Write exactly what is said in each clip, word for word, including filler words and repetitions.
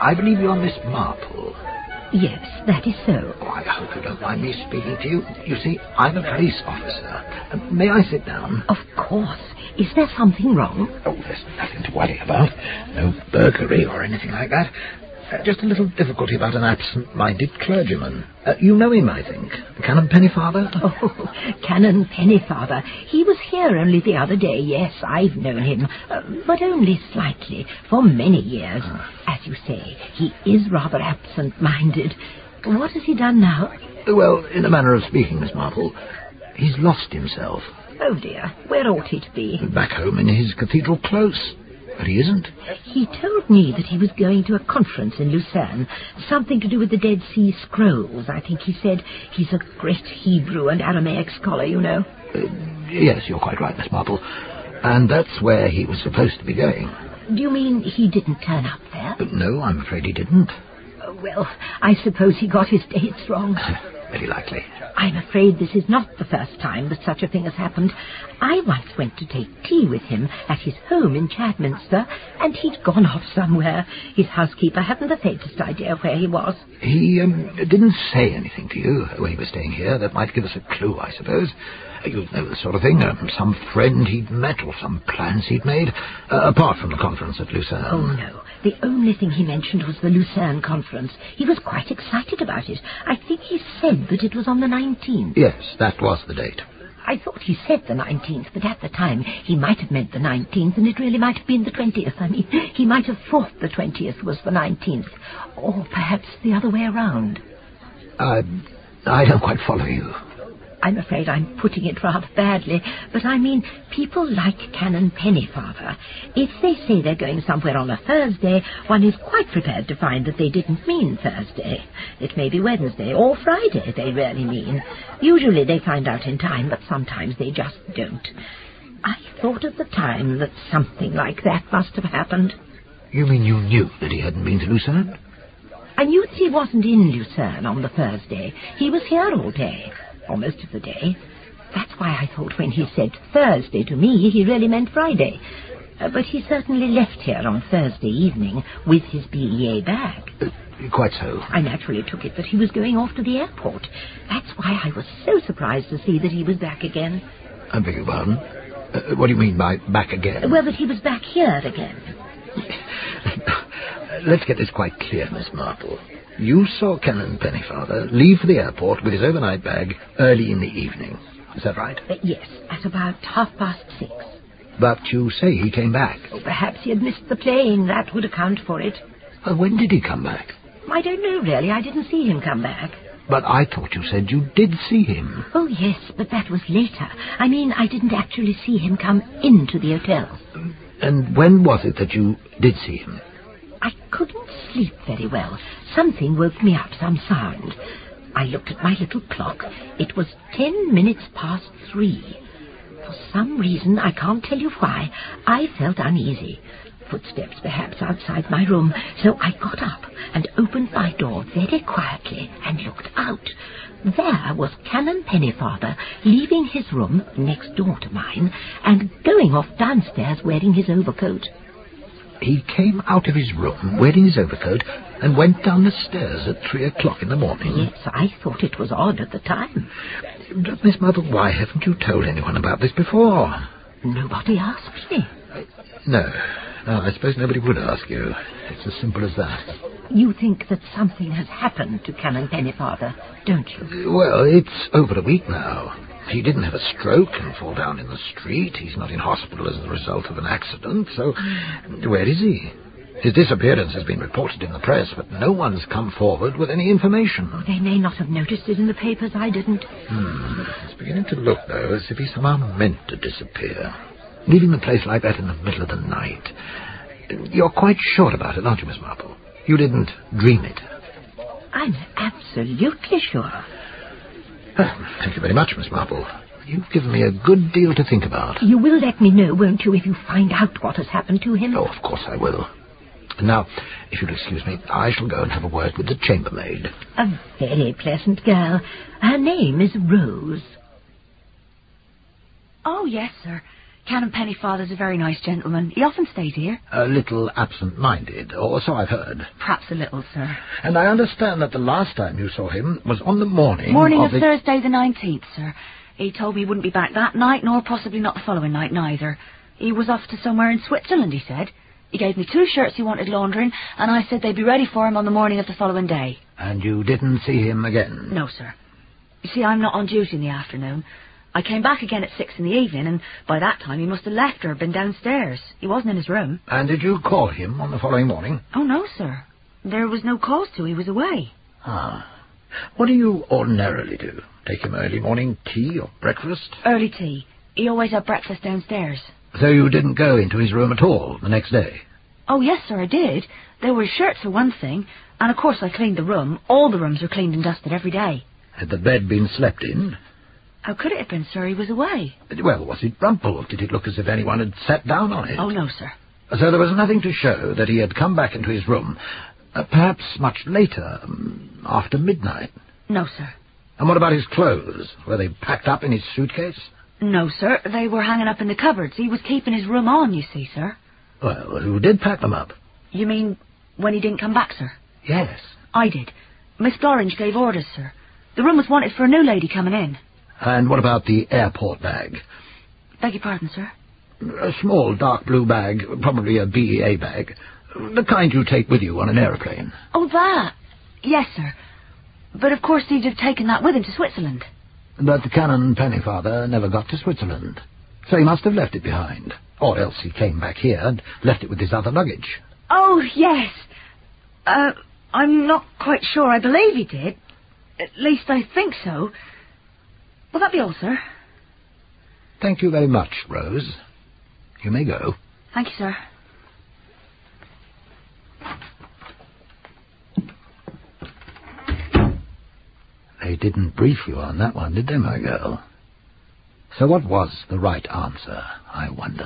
I believe you're Miss Marple. Yes, that is so. Oh, I hope you don't mind me speaking to you. You see, I'm a police officer. Uh, may I sit down? Of course. Is there something wrong? Oh, there's nothing to worry about. No burglary or anything like that. Uh, just a little difficulty about an absent-minded clergyman. Uh, you know him, I think. Canon Pennyfather? Oh, Canon Pennyfather. He was here only the other day. Yes, I've known him, uh, but only slightly, for many years. As you say, he is rather absent-minded. What has he done now? Well, in a manner of speaking, Miss Marple, he's lost himself. Oh, dear. Where ought he to be? Back home in his cathedral close. But he isn't. He told me that he was going to a conference in Lucerne. Something to do with the Dead Sea Scrolls, I think he said. He's a great Hebrew and Aramaic scholar, you know. Uh, yes, you're quite right, Miss Marple. And that's where he was supposed to be going. Do you mean he didn't turn up there? Uh, no, I'm afraid he didn't. Uh, well, I suppose he got his dates wrong. Very likely. I'm afraid this is not the first time that such a thing has happened. I once went to take tea with him at his home in Chadminster, and he'd gone off somewhere. His housekeeper hadn't the faintest idea where he was. He um, didn't say anything to you when he was staying here. That might give us a clue, I suppose. You know the sort of thing. Um, some friend he'd met or some plans he'd made, uh, apart from the conference at Lucerne. Oh, no. The only thing he mentioned was the Lucerne conference. He was quite excited about it. I think he said that it was on the nineteenth. Yes, that was the date. I thought he said the nineteenth, but at the time he might have meant the nineteenth, and it really might have been the twentieth. I mean, he might have thought the twentieth was the nineteenth, or perhaps the other way around. I, I don't quite follow you. I'm afraid I'm putting it rather badly, but I mean, people like Canon Pennyfather. If they say they're going somewhere on a Thursday, one is quite prepared to find that they didn't mean Thursday. It may be Wednesday or Friday they really mean. Usually they find out in time, but sometimes they just don't. I thought at the time that something like that must have happened. You mean you knew that he hadn't been to Lucerne? I knew that he wasn't in Lucerne on the Thursday. He was here all day. Or most of the day. That's why I thought when he said Thursday to me, he really meant Friday. Uh, but he certainly left here on Thursday evening with his B E A bag. Uh, quite so. I naturally took it that he was going off to the airport. That's why I was so surprised to see that he was back again. I beg your pardon? Uh, what do you mean by back again? Well, that he was back here again. Let's get this quite clear, Miss Marple. You saw Canon Pennyfather leave for the airport with his overnight bag early in the evening. Is that right? Uh, yes, at about half past six. But you say he came back. Oh, perhaps he had missed the plane. That would account for it. Uh, when did he come back? I don't know, really. I didn't see him come back. But I thought you said you did see him. Oh, yes, but that was later. I mean, I didn't actually see him come into the hotel. And when was it that you did see him? I couldn't sleep very well. Something woke me up, some sound. I looked at my little clock. It was ten minutes past three. For some reason, I can't tell you why, I felt uneasy. Footsteps perhaps outside my room, so I got up and opened my door very quietly and looked out. There was Canon Pennyfather leaving his room next door to mine and going off downstairs wearing his overcoat. He came out of his room wearing his overcoat and went down the stairs at three o'clock in the morning. Yes, I thought it was odd at the time. Miss Marple, why haven't you told anyone about this before? Nobody asked me. No, no, I suppose nobody would ask you. It's as simple as that. You think that something has happened to Canon Pennyfather, don't you? Well, it's over a week now. He didn't have a stroke and fall down in the street. He's not in hospital as the result of an accident, so where is he? His disappearance has been reported in the press, but no one's come forward with any information. Oh, they may not have noticed it in the papers. I didn't. Hmm. It's beginning to look, though, as if he somehow meant to disappear. Leaving the place like that in the middle of the night. You're quite sure about it, aren't you, Miss Marple? You didn't dream it. I'm absolutely sure. Thank you very much, Miss Marple. You've given me a good deal to think about. You will let me know, won't you, if you find out what has happened to him? Oh, of course I will. Now, if you'll excuse me, I shall go and have a word with the chambermaid. A very pleasant girl. Her name is Rose. Oh, yes, sir. Canon Pennyfather's a very nice gentleman. He often stays here. A little absent-minded, or so I've heard. Perhaps a little, sir. And I understand that the last time you saw him was on the morning... Morning of, of the... Thursday the nineteenth, sir. He told me he wouldn't be back that night, nor possibly not the following night, neither. He was off to somewhere in Switzerland, he said. He gave me two shirts he wanted laundering, and I said they'd be ready for him on the morning of the following day. And you didn't see him again? No, sir. You see, I'm not on duty in the afternoon. I came back again at six in the evening, and by that time he must have left or been downstairs. He wasn't in his room. And did you call him on the following morning? Oh, no, sir. There was no cause to. He was away. Ah. What do you ordinarily do? Take him early morning tea or breakfast? Early tea. He always had breakfast downstairs. So you didn't go into his room at all the next day? Oh, yes, sir, I did. There were his shirts for one thing, and of course I cleaned the room. All the rooms are cleaned and dusted every day. Had the bed been slept in? How could it have been, sir? He was away. Well, was it rumpled? Did it look as if anyone had sat down on it? Oh, no, sir. So there was nothing to show that he had come back into his room, uh, perhaps much later, um, after midnight? No, sir. And what about his clothes? Were they packed up in his suitcase? No, sir. They were hanging up in the cupboards. He was keeping his room on, you see, sir. Well, who did pack them up? You mean when he didn't come back, sir? Yes. I did. Miss Florange gave orders, sir. The room was wanted for a new lady coming in. And what about the airport bag? Beg your pardon, sir? A small dark blue bag, probably a B E A bag. The kind you take with you on an aeroplane. Oh, that? Yes, sir. But of course he'd have taken that with him to Switzerland. But the Canon Pennyfather never got to Switzerland. So he must have left it behind. Or else he came back here and left it with his other luggage. Oh, yes. Uh, I'm not quite sure. I believe he did. At least I think so. Will that be all, sir? Thank you very much, Rose. You may go. Thank you, sir. They didn't brief you on that one, did they, my girl? So what was the right answer, I wonder?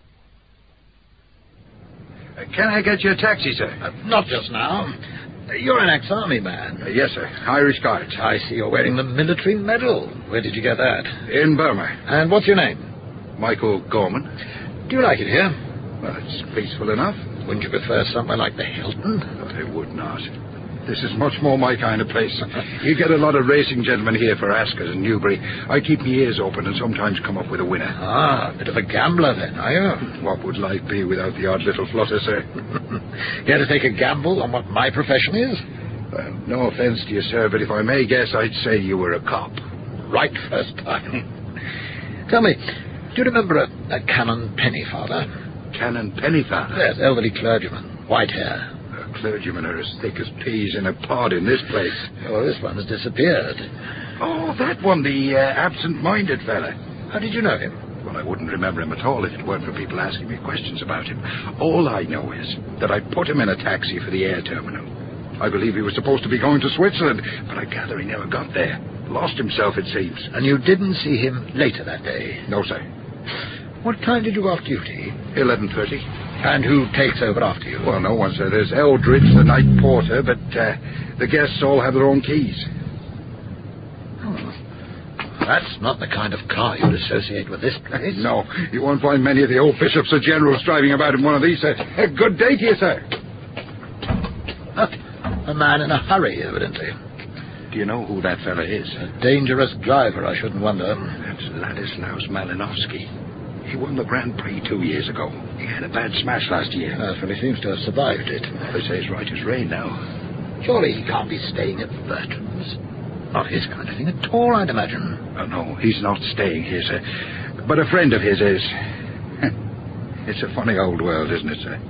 Uh, can I get you a taxi, sir? Uh, not just now. You're an ex-army man. Uh, yes, sir. Irish Guards. I see you're wearing the military medal. Where did you get that? In Burma. And what's your name? Michael Gorman. Do you like it here? Well, it's peaceful enough. Wouldn't you prefer somewhere like the Hilton? I would not. This is much more my kind of place. You get a lot of racing gentlemen here for Ascot and Newbury. I keep my ears open and sometimes come up with a winner. Ah, a bit of a gambler then, are you? What would life be without the odd little flutter, sir? Care to take a gamble on what my profession is? Well, no offence to you, sir, but if I may guess, I'd say you were a cop. Right first time. Tell me, do you remember a, a Canon Pennyfather? Canon Pennyfather? Yes, elderly clergyman, white hair. Clergymen are as thick as peas in a pod in this place. Oh, this one has disappeared. Oh, that one, the uh, absent-minded fella. How did you know him? Well, I wouldn't remember him at all if it weren't for people asking me questions about him. All I know is that I put him in a taxi for the air terminal. I believe he was supposed to be going to Switzerland, but I gather he never got there. Lost himself, it seems. And you didn't see him later that day? No, sir. What time did you go off duty? eleven thirty. And who takes over after you? Well, no one, sir. There's Eldridge, the night porter, but uh, the guests all have their own keys. Oh. That's not the kind of car you'd associate with this place. No, you won't find many of the old bishops or generals driving about in one of these, sir. Uh, good day to you, sir. Uh, a man in a hurry, evidently. Do you know who that fella is? A dangerous driver, I shouldn't wonder. That's Ladislaus Malinowski. He won the Grand Prix two years ago. He had a bad smash last year. Uh, well, he seems to have survived it. They say he's right as rain now. Surely he can't be staying at Bertram's. Not his kind of thing at all, I'd imagine. Oh, no, he's not staying here, sir. But a friend of his is. It's a funny old world, isn't it, sir?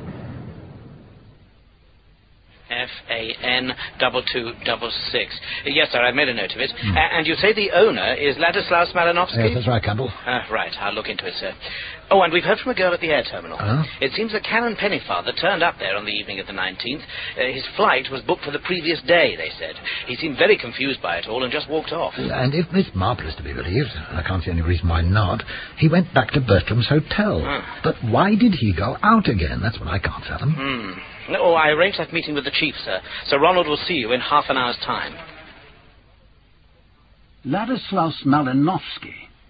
F A N double two double six. Yes, sir, I've made a note of it. Mm. Uh, and you say the owner is Ladislaus Malinowski? Yes, that's right, Campbell. Uh, right, I'll look into it, sir. Oh, and we've heard from a girl at the air terminal. Uh-huh. It seems that Canon Pennyfather turned up there on the evening of the nineteenth. Uh, his flight was booked for the previous day, they said. He seemed very confused by it all and just walked off. And if Miss Marple is to be believed, and I can't see any reason why not, he went back to Bertram's hotel. Huh. But why did he go out again? That's what I can't fathom. Hmm. Oh, I arranged that meeting with the chief, sir. Sir Ronald will see you in half an hour's time. Ladislaus Malinowski.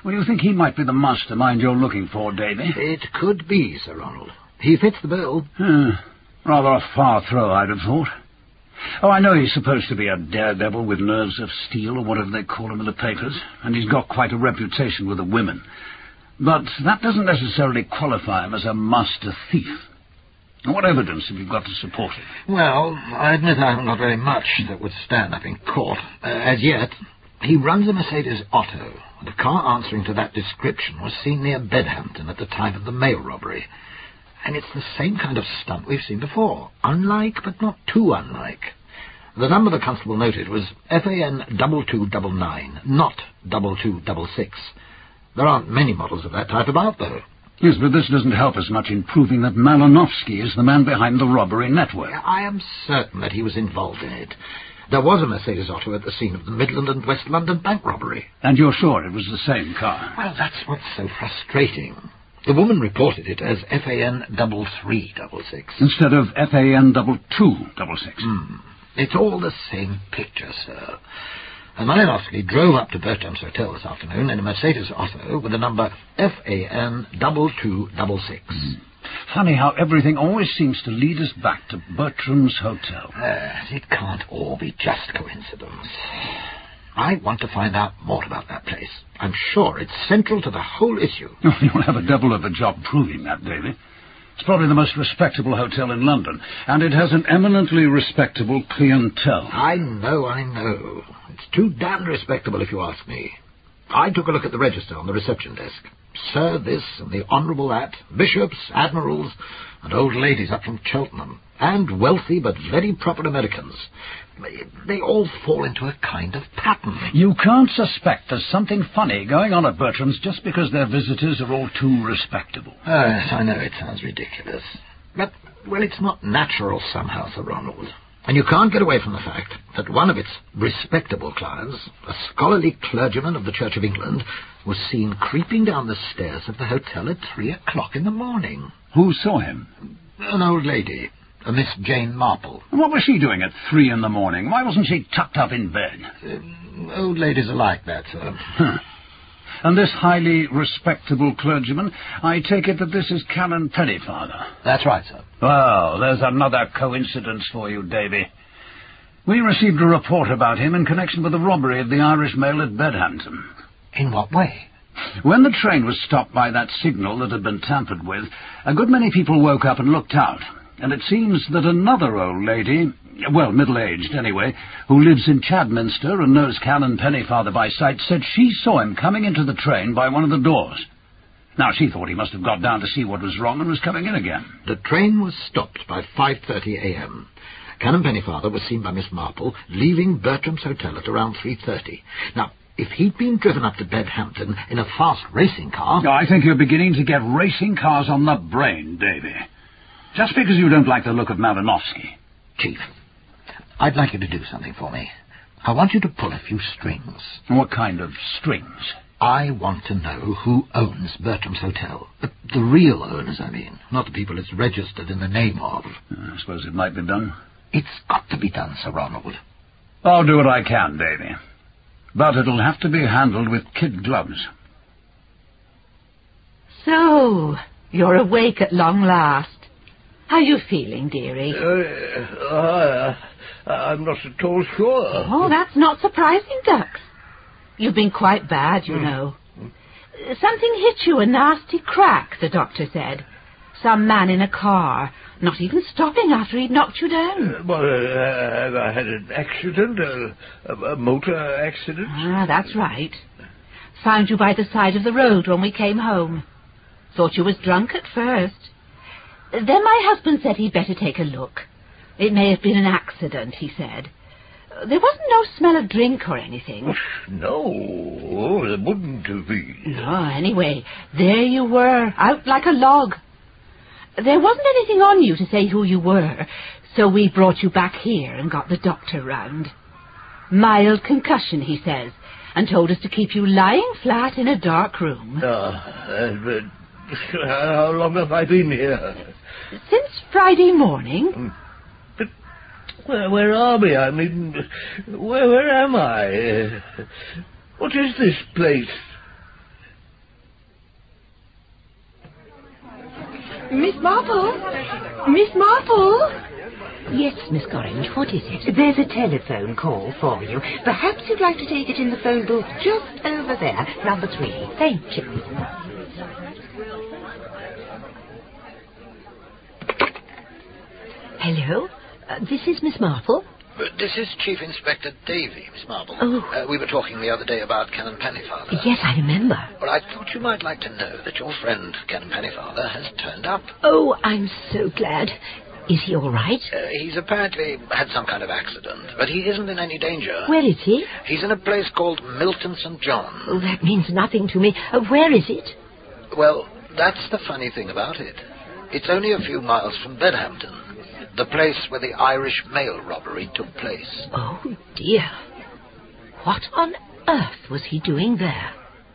Well, you think he might be the mastermind you're looking for, Davy? It could be, Sir Ronald. He fits the bill. Uh, rather a far throw, I'd have thought. Oh, I know he's supposed to be a daredevil with nerves of steel, or whatever they call him in the papers, and he's got quite a reputation with the women. But that doesn't necessarily qualify him as a master thief. What evidence have you got to support it? Well, I admit I haven't got very much that would stand up in court. Uh, as yet, he runs a Mercedes Otto. The car answering to that description was seen near Bedhampton at the time of the mail robbery. And it's the same kind of stunt we've seen before. Unlike, but not too unlike. The number the constable noted was F A N two two nine nine, not two two six six. There aren't many models of that type about, though. Yes, but this doesn't help us much in proving that Malinowski is the man behind the robbery network. I am certain that he was involved in it. There was a Mercedes Otto at the scene of the Midland and West London bank robbery. And you're sure it was the same car? Well, that's what's so frustrating. The woman reported it as F A N three three six six. Instead of F A N two two six six. Mm. It's all the same picture, sir. And Malinowski drove up to Bertram's Hotel this afternoon in a Mercedes Otto with the number F A N two two six six. Mm. Funny how everything always seems to lead us back to Bertram's Hotel. Uh, it can't all be just coincidence. I want to find out more about that place. I'm sure it's central to the whole issue. Oh, you'll have a devil of a job proving that, Davy. It's probably the most respectable hotel in London, and it has an eminently respectable clientele. I know, I know. It's too damned respectable, if you ask me. I took a look at the register on the reception desk. Sir this and the Honourable that, bishops, admirals, and old ladies up from Cheltenham, and wealthy but very proper Americans. They all fall into a kind of pattern. You can't suspect there's something funny going on at Bertram's just because their visitors are all too respectable. Oh, yes, I know it sounds ridiculous. But, well, it's not natural somehow, Sir Ronald. And you can't get away from the fact that one of its respectable clients, a scholarly clergyman of the Church of England, was seen creeping down the stairs of the hotel at three o'clock in the morning. Who saw him? An old lady, a Miss Jane Marple. What was she doing at three in the morning? Why wasn't she tucked up in bed? Uh, old ladies are like that, sir. Huh. And this highly respectable clergyman, I take it that this is Canon Pennyfather. That's right, sir. Well, there's another coincidence for you, Davy. We received a report about him in connection with the robbery of the Irish Mail at Bedhampton. In what way? When the train was stopped by that signal that had been tampered with, a good many people woke up and looked out. And it seems that another old lady, well, middle-aged anyway, who lives in Chadminster and knows Canon Pennyfather by sight, said she saw him coming into the train by one of the doors. Now, she thought he must have got down to see what was wrong and was coming in again. The train was stopped by five thirty a.m. Canon Pennyfather was seen by Miss Marple leaving Bertram's Hotel at around three thirty. Now, if he'd been driven up to Bedhampton in a fast racing car... I think you're beginning to get racing cars on the brain, Davy. Just because you don't like the look of Malinowski. Chief, I'd like you to do something for me. I want you to pull a few strings. What kind of strings? I want to know who owns Bertram's Hotel. The, the real owners, I mean. Not the people it's registered in the name of. I suppose it might be done. It's got to be done, Sir Ronald. I'll do what I can, Davy. But it'll have to be handled with kid gloves. So, you're awake at long last. How are you feeling, dearie? Uh, uh, I'm not at all sure. Oh, that's not surprising, Dux. You've been quite bad, you mm. know. Something hit you, a nasty crack, the doctor said. Some man in a car, not even stopping after he'd knocked you down. Uh, well, uh, I had an accident, uh, a motor accident. Ah, that's right. Found you by the side of the road when we came home. Thought you was drunk at first. Then my husband said he'd better take a look. It may have been an accident, he said. There wasn't no smell of drink or anything. No, there wouldn't have been. No, anyway, there you were, out like a log. There wasn't anything on you to say who you were, so we brought you back here and got the doctor round. Mild concussion, he says, and told us to keep you lying flat in a dark room. Uh, uh, but how long have I been here? Since Friday morning. But where, where are we? I mean, where, where am I? Uh, what is this place? Miss Marple? Miss Marple? Yes, Miss Gorringe, what is it? There's a telephone call for you. Perhaps you'd like to take it in the phone booth just over there, number three. Thank you. Hello? Uh, this is Miss Marple. Uh, this is Chief Inspector Davy, Miss Marple. Oh. Uh, we were talking the other day about Canon Pennyfather. Yes, I remember. Well, I thought you might like to know that your friend, Canon Pennyfather, has turned up. Oh, I'm so glad. Is he all right? Uh, he's apparently had some kind of accident, but he isn't in any danger. Where is he? He's in a place called Milton Saint John. Oh, that means nothing to me. Uh, where is it? Well, that's the funny thing about it. It's only a few miles from Bedhampton, the place where the Irish mail robbery took place. Oh, dear. What on earth was he doing there?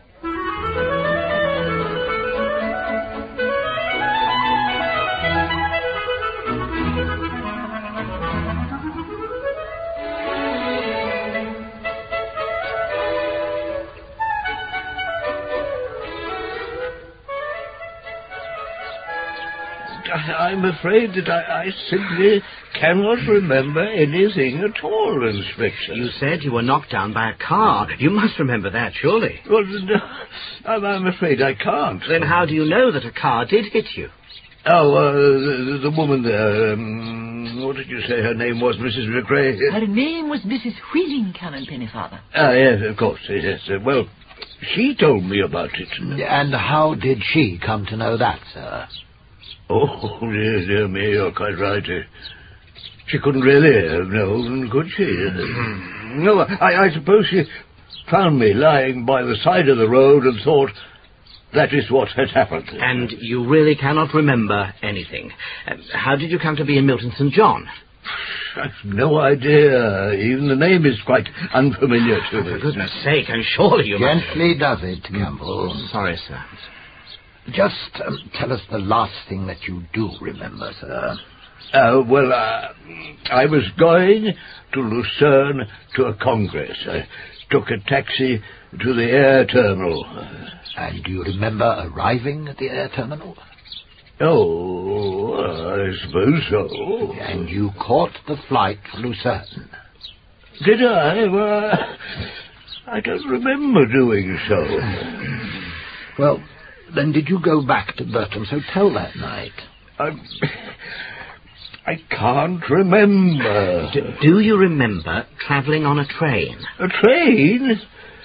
I'm afraid that I, I simply cannot remember anything at all, Inspector. You said you were knocked down by a car. You must remember that, surely. Well, no, I'm, I'm afraid I can't. Then how do you know that a car did hit you? Oh, uh, the, the woman there, um, what did you say her name was, Missus McRae? Her name was Missus Wheeling, Canon Pennyfather. Ah, yes, of course, yes. Uh, well, she told me about it. And how did she come to know that, sir? Oh, dear, dear me, you're quite right. Uh, She couldn't really have known, could she? No, I, I suppose she found me lying by the side of the road and thought that is what had happened. And you really cannot remember anything. Uh, how did you come to be in Milton Saint John? I've no idea. Even the name is quite unfamiliar to me. For goodness sake, I'm sure you must... Gently does it, Campbell. Oh, sorry, sir. Just um, tell us the last thing that you do remember, sir. Uh, well, uh, I was going to Lucerne to a congress. I took a taxi to the air terminal. And do you remember arriving at the air terminal? Oh, I suppose so. And you caught the flight for Lucerne? Did I? Well, I don't remember doing so. Well, then did you go back to Burton's Hotel that night? I, I can't remember. D- do you remember travelling on a train? A train?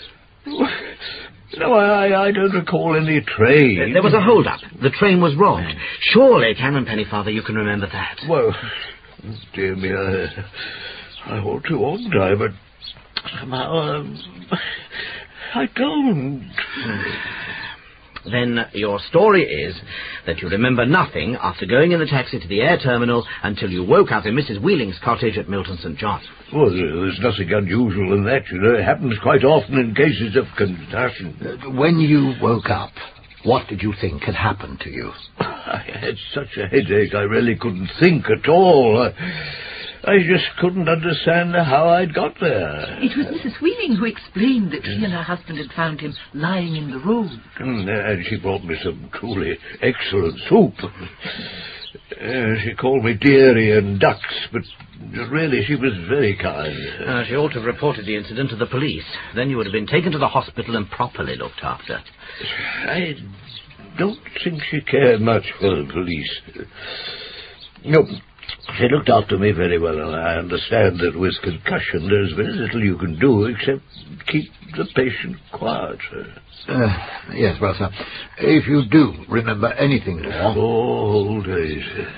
No, I, I don't recall any train. There was a hold-up. The train was robbed. Surely, Canon Pennyfather, you can remember that. Well, dear me, I, I ought to, oughtn't I? But somehow um, I don't. Then your story is that you remember nothing after going in the taxi to the air terminal until you woke up in Missus Wheeling's cottage at Milton Saint John. Well, there's nothing unusual in that, you know. It happens quite often in cases of concussion. Uh, when you woke up, what did you think had happened to you? I had such a headache, I really couldn't think at all. I, I just couldn't understand how I'd got there. It was Missus Wheeling who explained that she and her husband had found him lying in the road. Mm, and she brought me some truly excellent soup. Uh, she called me dearie and ducks, but really she was very kind. Uh, she ought to have reported the incident to the police. Then you would have been taken to the hospital and properly looked after. I don't think she cared much for the police. No, she looked after me very well, and I understand that with concussion there's very little you can do except keep the patient quiet. Uh, yes, well, sir, if you do remember anything more... Four whole days.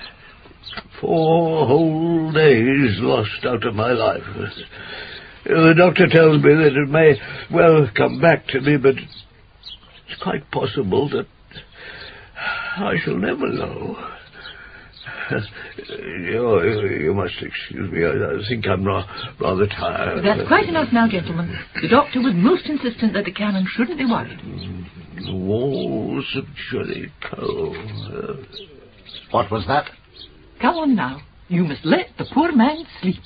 Four whole days lost out of my life. The doctor tells me that it may well come back to me, but it's quite possible that I shall never know. you, you must excuse me. I, I think I'm ra- rather tired. That's quite enough now, gentlemen. The doctor was most insistent that the canon shouldn't be worried. The walls of Jellicoe. What was that? Come on now. You must let the poor man sleep.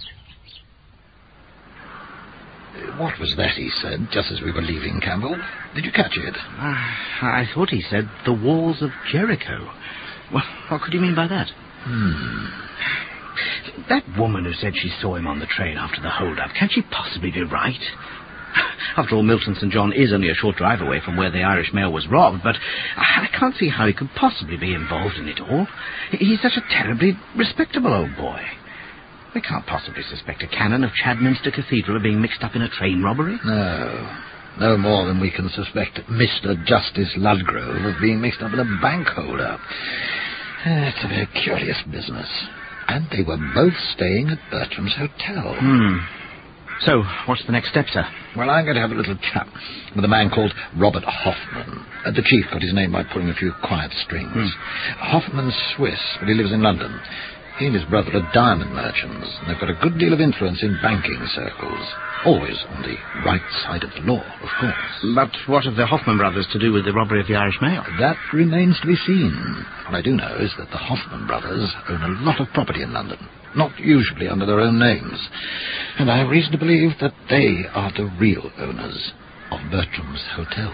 What was that he said, just as we were leaving, Campbell? Did you catch it? Uh, I thought he said the walls of Jericho. What, what could you mean by that? Hmm. That woman who said she saw him on the train after the hold-up, can she possibly be right? After all, Milton Saint John is only a short drive away from where the Irish mail was robbed, but I can't see how he could possibly be involved in it all. He's such a terribly respectable old boy. We can't possibly suspect a canon of Chadminster Cathedral of being mixed up in a train robbery. No. No more than we can suspect Mister Justice Ludgrove of being mixed up in a bank hold-up. It's a very curious business. And they were both staying at Bertram's Hotel. Hmm. So, what's the next step, sir? Well, I'm going to have a little chat with a man called Robert Hoffman. Uh, the chief got his name by pulling a few quiet strings. Hmm. Hoffman's Swiss, but he lives in London. He and his brother are diamond merchants, and they've got a good deal of influence in banking circles. Always on the right side of the law, of course. But what have the Hoffman brothers to do with the robbery of the Irish mail? That remains to be seen. What I do know is that the Hoffman brothers own a lot of property in London, not usually under their own names. And I have reason to believe that they are the real owners of Bertram's Hotel.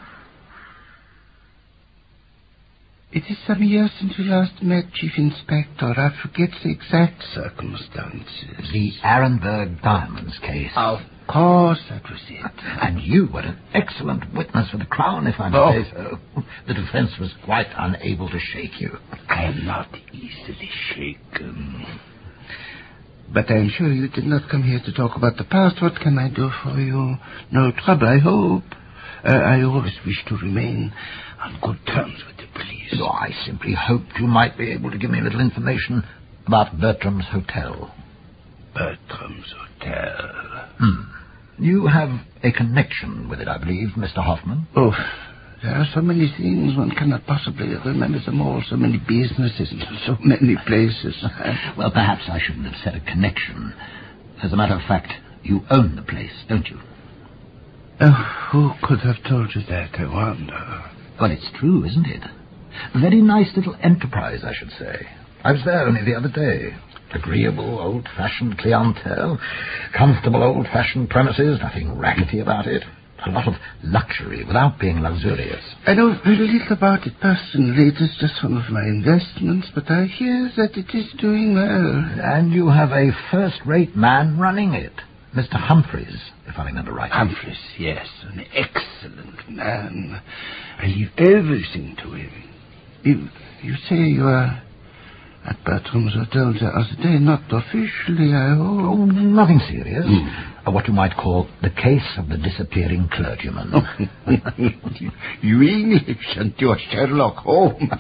It is some years since we last met, Chief Inspector. I forget the exact circumstances. The Arenberg Diamonds case. Of course, that was it. And you were an excellent witness for the Crown, if I may oh. say so. The defence was quite unable to shake you. I am not easily shaken. But I am sure you did not come here to talk about the past. What can I do for you? No trouble, I hope. Uh, I always wish to remain on good terms with the police. So I simply hoped you might be able to give me a little information about Bertram's Hotel. Bertram's Hotel? Hmm. You have a connection with it, I believe, Mister Hoffman. Oh, there are so many things. One cannot possibly remember them all. So many businesses and so many places. Well, perhaps I shouldn't have said a connection. As a matter of fact, you own the place, don't you? Oh, who could have told you that, I wonder? Well, it's true, isn't it? A very nice little enterprise, I should say. I was there only the other day. Agreeable, old-fashioned clientele, comfortable, old-fashioned premises, nothing rackety about it. A lot of luxury without being luxurious. I know very little about it personally. It is just one of my investments, but I hear that it is doing well. And you have a first-rate man running it. Mister Humphreys, if I remember right. Humphreys, yes, an excellent man. I leave everything to him. You, you say you are at Bertram's Hotel the other day, not officially, I hope. Oh, nothing serious. Mm. Uh, what you might call the case of the disappearing clergyman. You English and your Sherlock Holmes.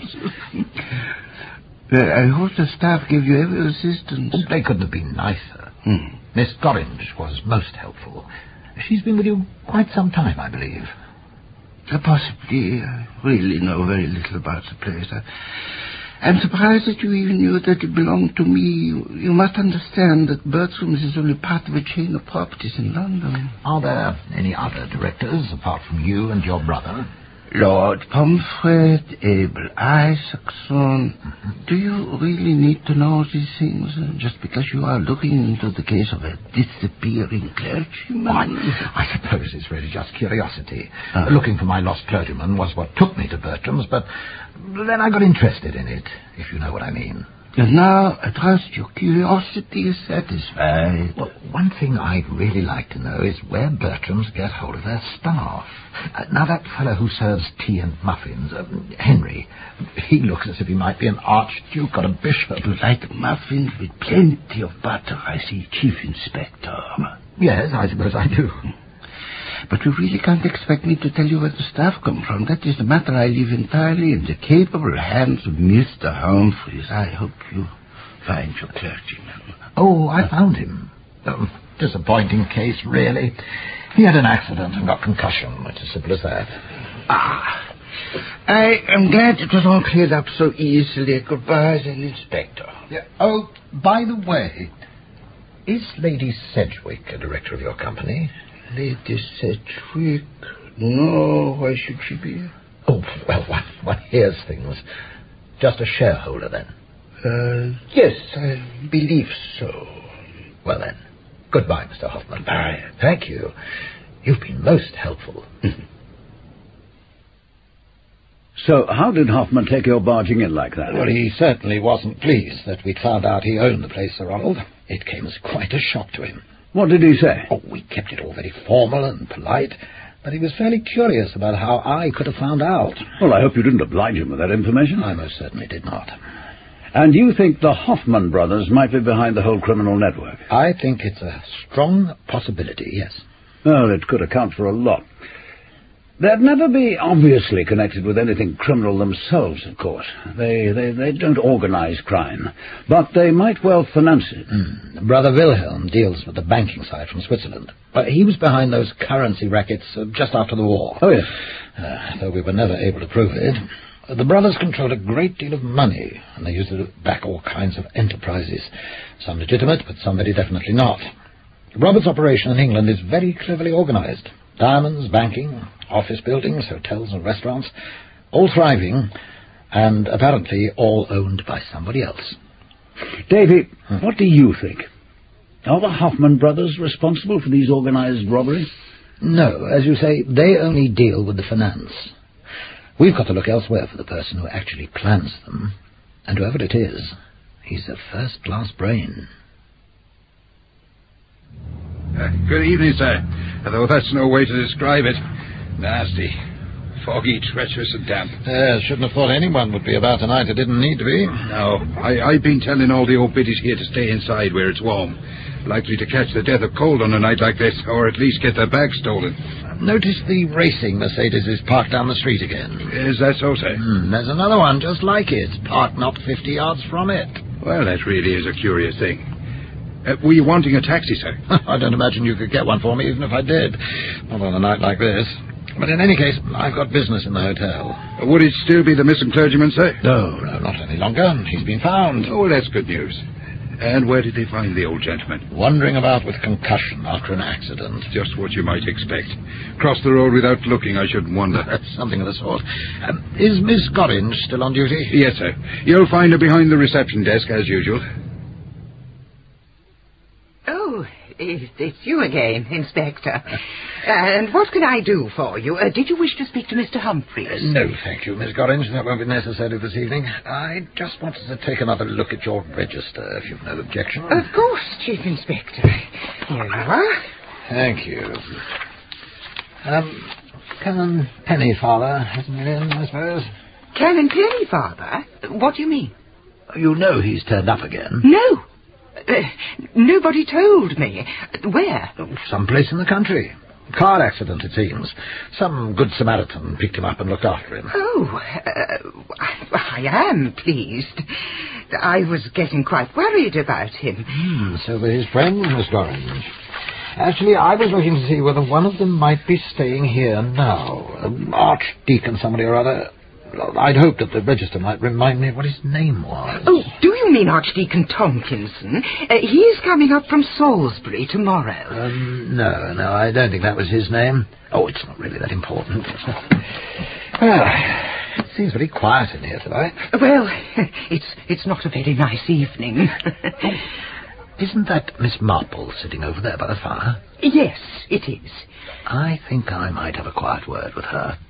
Well, I hope the staff gave you every assistance. Oh, they couldn't have been nicer. Hmm. Miss Gorringe was most helpful. She's been with you quite some time, I believe. Uh, possibly. I really know very little about the place. I, I'm surprised that you even knew that it belonged to me. You, you must understand that Bertram's is only part of a chain of properties in London. Are there any other directors, apart from you and your brother? Lord Pomfret, Abel Isaacson. Mm-hmm. Do you really need to know these things uh, just because you are looking into the case of a disappearing clergyman? Why, I suppose it's really just curiosity. Uh, Looking for my lost clergyman was what took me to Bertram's, but then I got interested in it, if you know what I mean. And now, I trust your curiosity is satisfied. Well, one thing I'd really like to know is where Bertram's get hold of their staff. Uh, now, that fellow who serves tea and muffins, uh, Henry, he looks as if he might be an archduke or a bishop. You like muffins with plenty of butter, I see, Chief Inspector. Yes, I suppose I do. But you really can't expect me to tell you where the staff come from. That is the matter I leave entirely in the capable hands of Mister Humphreys. I hope you find your clergyman. Oh, I found him. Oh, disappointing case, really. He had an accident and got concussion. It's as simple as that. Ah, I am glad it was all cleared up so easily. Goodbye, then, Inspector. Yeah. Oh, by the way, is Lady Sedgwick a director of your company? Lady Sedgwick? No, why should she be? Oh, well, one, one hears things. Just a shareholder, then? Uh, yes, I believe so. Well, then, goodbye, Mister Hoffman. Bye. Thank you. You've been most helpful. So how did Hoffman take your barging in like that? Well, he certainly wasn't pleased that we'd found out he owned the place, Sir Ronald. It came as quite a shock to him. What did he say? Oh, we kept it all very formal and polite, but he was fairly curious about how I could have found out. Well, I hope you didn't oblige him with that information. I most certainly did not. And you think the Hoffman brothers might be behind the whole criminal network? I think it's a strong possibility, yes. Well, it could account for a lot. They'd never be obviously connected with anything criminal themselves, of course. They they, they don't organize crime, but they might well finance it. Mm. Brother Wilhelm deals with the banking side from Switzerland. But he was behind those currency rackets uh, just after the war. Oh, yes. Uh, though we were never able to prove it. The brothers controlled a great deal of money, and they used it to back all kinds of enterprises. Some legitimate, but some very definitely not. Robert's operation in England is very cleverly organized. Diamonds, banking, office buildings, hotels and restaurants, all thriving, and apparently all owned by somebody else. Davy, hmm. what do you think? Are the Hoffman brothers responsible for these organized robberies? No, as you say, they only deal with the finance. We've got to look elsewhere for the person who actually plans them, and whoever it is, he's a first-class brain. Uh, good evening, sir. Although that's no way to describe it. Nasty. Foggy, treacherous and damp. Uh, shouldn't have thought anyone would be about tonight. It didn't need to be. No. I, I've been telling all the old biddies here to stay inside where it's warm. Likely to catch the death of cold on a night like this, or at least get their bags stolen. Notice the racing Mercedes is parked down the street again. Is that so, sir? Mm, there's another one just like it, parked not fifty yards from it. Well, that really is a curious thing. Uh, were you wanting a taxi, sir? I don't imagine you could get one for me, even if I did. Not on a night like this. But in any case, I've got business in the hotel. Uh, would it still be the missing clergyman, sir? No, no, not any longer. He's been found. Oh, well, that's good news. And where did they find the old gentleman? Wandering about with concussion after an accident. Just what you might expect. Crossed the road without looking, I shouldn't wonder. Something of the sort. Um, is Miss Gorringe still on duty? Yes, sir. You'll find her behind the reception desk, as usual. Oh, it's you again, Inspector. Uh, and what can I do for you? Uh, did you wish to speak to Mister Humphreys? Uh, no, thank you, Miss Gorringe. That won't be necessary this evening. I just wanted to take another look at your register, if you've no objection. Of course, Chief Inspector. Here you are. Thank you. Um, Canon Pennyfather hasn't been in, I suppose? Canon Pennyfather? What do you mean? You know he's turned up again. No. Uh, nobody told me. Where? Someplace in the country. Car accident, it seems. Some good Samaritan picked him up and looked after him. Oh, uh, I am pleased. I was getting quite worried about him. Mm, so were his friends, Miss Gorringe. Actually, I was looking to see whether one of them might be staying here now. Um, Archdeacon somebody or other. I'd hoped that the register might remind me what his name was. Oh, do you mean Archdeacon Tomkinson? Uh, he's coming up from Salisbury tomorrow. Um, no, no, I don't think that was his name. Oh, it's not really that important. Well, it seems very quiet in here tonight. Well, it's it's not a very nice evening. Oh, isn't that Miss Marple sitting over there by the fire? Yes, it is. I think I might have a quiet word with her.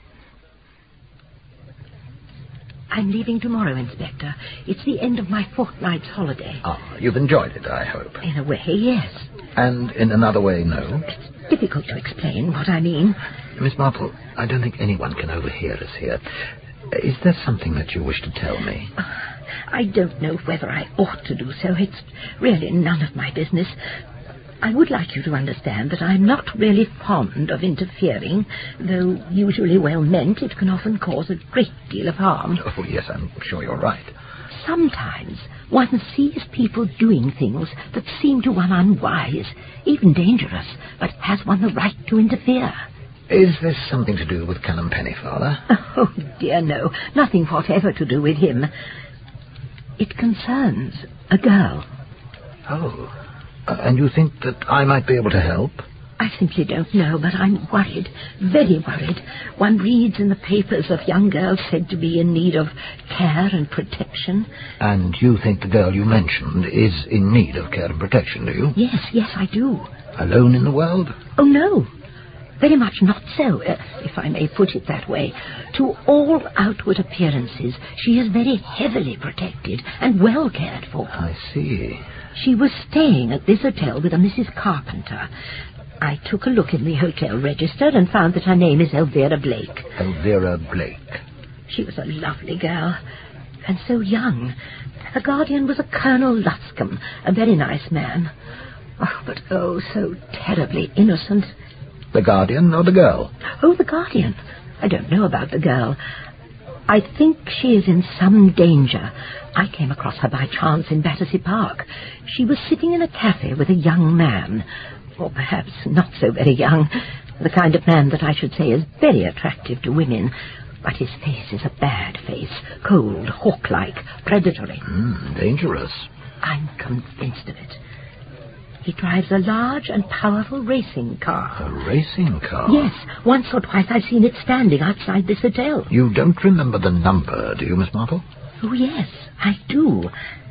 I'm leaving tomorrow, Inspector. It's the end of my fortnight's holiday. Ah, you've enjoyed it, I hope. In a way, yes. And in another way, no? It's difficult to explain what I mean. Miss Marple, I don't think anyone can overhear us here. Is there something that you wish to tell me? I don't know whether I ought to do so. It's really none of my business. I would like you to understand that I'm not really fond of interfering, though usually well meant, it can often cause a great deal of harm. Oh, yes, I'm sure you're right. Sometimes one sees people doing things that seem to one unwise, even dangerous, but has one the right to interfere. Is this something to do with Canon Pennyfather? Oh, dear, no. Nothing whatever to do with him. It concerns a girl. Oh. Uh, and you think that I might be able to help? I simply don't know, but I'm worried, very worried. One reads in the papers of young girls said to be in need of care and protection. And you think the girl you mentioned is in need of care and protection, do you? Yes, yes, I do. Alone in the world? Oh, no. very much not so, uh, if I may put it that way. To all outward appearances, she is very heavily protected and well cared for. I see. She was staying at this hotel with a Missus Carpenter. I took a look in the hotel register and found that her name is Elvira Blake. Elvira Blake. She was a lovely girl, and so young. Her guardian was a Colonel Luscombe, a very nice man. Oh, but oh, so terribly innocent. The guardian or the girl? Oh, the guardian. I don't know about the girl. I think she is in some danger. I came across her by chance in Battersea Park. She was sitting in a cafe with a young man, or perhaps not so very young, the kind of man that I should say is very attractive to women. But his face is a bad face, cold, hawk-like, predatory. Mm, dangerous. I'm convinced of it. He drives a large and powerful racing car. A racing car? Yes. Once or twice I've seen it standing outside this hotel. You don't remember the number, do you, Miss Marple? Oh, yes, I do.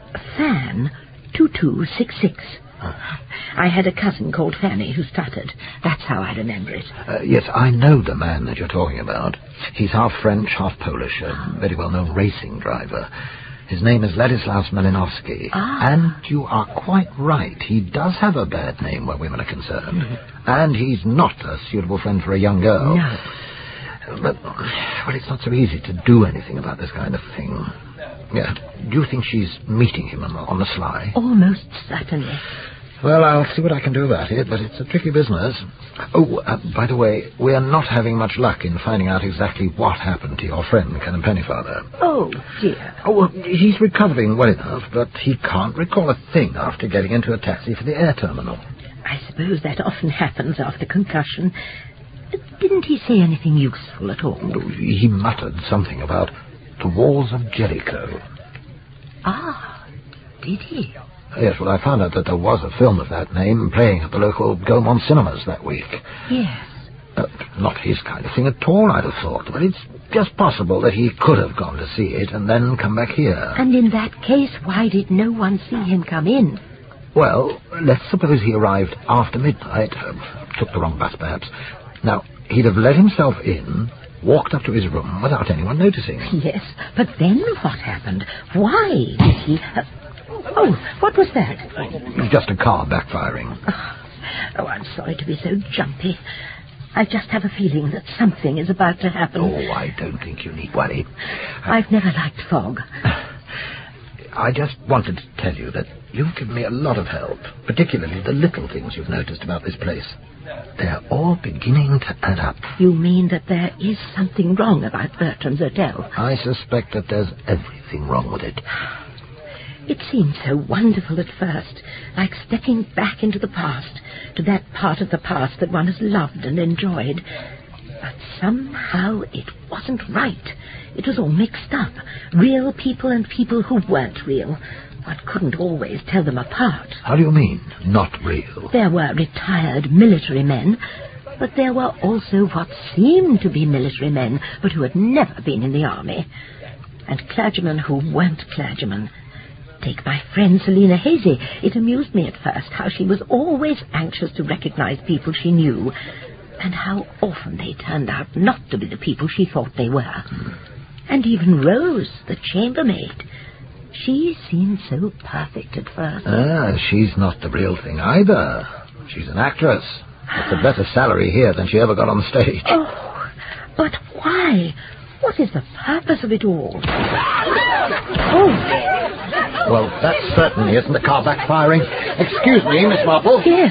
Fan two two six six. Uh, I had a cousin called Fanny who stuttered. That's how I remember it. Uh, yes, I know the man that you're talking about. He's half French, half Polish, a very well-known racing driver. His name is Ladislaus Malinowski. Ah. And you are quite right. He does have a bad name where women are concerned. Mm-hmm. And he's not a suitable friend for a young girl. No. But, well, it's not so easy to do anything about this kind of thing. Yeah. Do you think she's meeting him on the, on the sly? Almost certainly. Well, I'll see what I can do about it, but it's a tricky business. Oh, uh, by the way, we're not having much luck in finding out exactly what happened to your friend, Canon Pennyfather. Oh, dear. Oh, well, he's recovering well enough, but he can't recall a thing after getting into a taxi for the air terminal. I suppose that often happens after concussion. Didn't he say anything useful at all? He muttered something about the walls of Jericho. Ah, did he? Yes, well, I found out that there was a film of that name playing at the local Gaumont cinemas that week. Yes. Uh, not his kind of thing at all, I'd have thought, but it's just possible that he could have gone to see it and then come back here. And in that case, why did no one see him come in? Well, let's suppose he arrived after midnight, uh, took the wrong bus perhaps. Now, he'd have let himself in, walked up to his room without anyone noticing. Yes, but then what happened? Why did he... Uh, oh, what was that? It was just a car backfiring. Oh, oh, I'm sorry to be so jumpy. I just have a feeling that something is about to happen. Oh, I don't think you need worry. I've never liked fog. I just wanted to tell you that you've given me a lot of help, particularly the little things you've noticed about this place. They're all beginning to add up. You mean that there is something wrong about Bertram's hotel? I suspect that there's everything wrong with it. It seemed so wonderful at first, like stepping back into the past, to that part of the past that one has loved and enjoyed. But somehow it wasn't right. It was all mixed up. Real people and people who weren't real. One couldn't always tell them apart. How do you mean, not real? There were retired military men, but there were also what seemed to be military men, but who had never been in the army. And clergymen who weren't clergymen. Take my friend Selina Hazy. It amused me at first how she was always anxious to recognize people she knew, and how often they turned out not to be the people she thought they were. Hmm. And even Rose, the chambermaid, she seemed so perfect at first. Ah, she's not the real thing either. She's an actress. It's a better salary here than she ever got on stage. Oh, but why? What is the purpose of it all? Oh! Well, that certainly isn't the car backfiring. Excuse me, Miss Marple. Yes.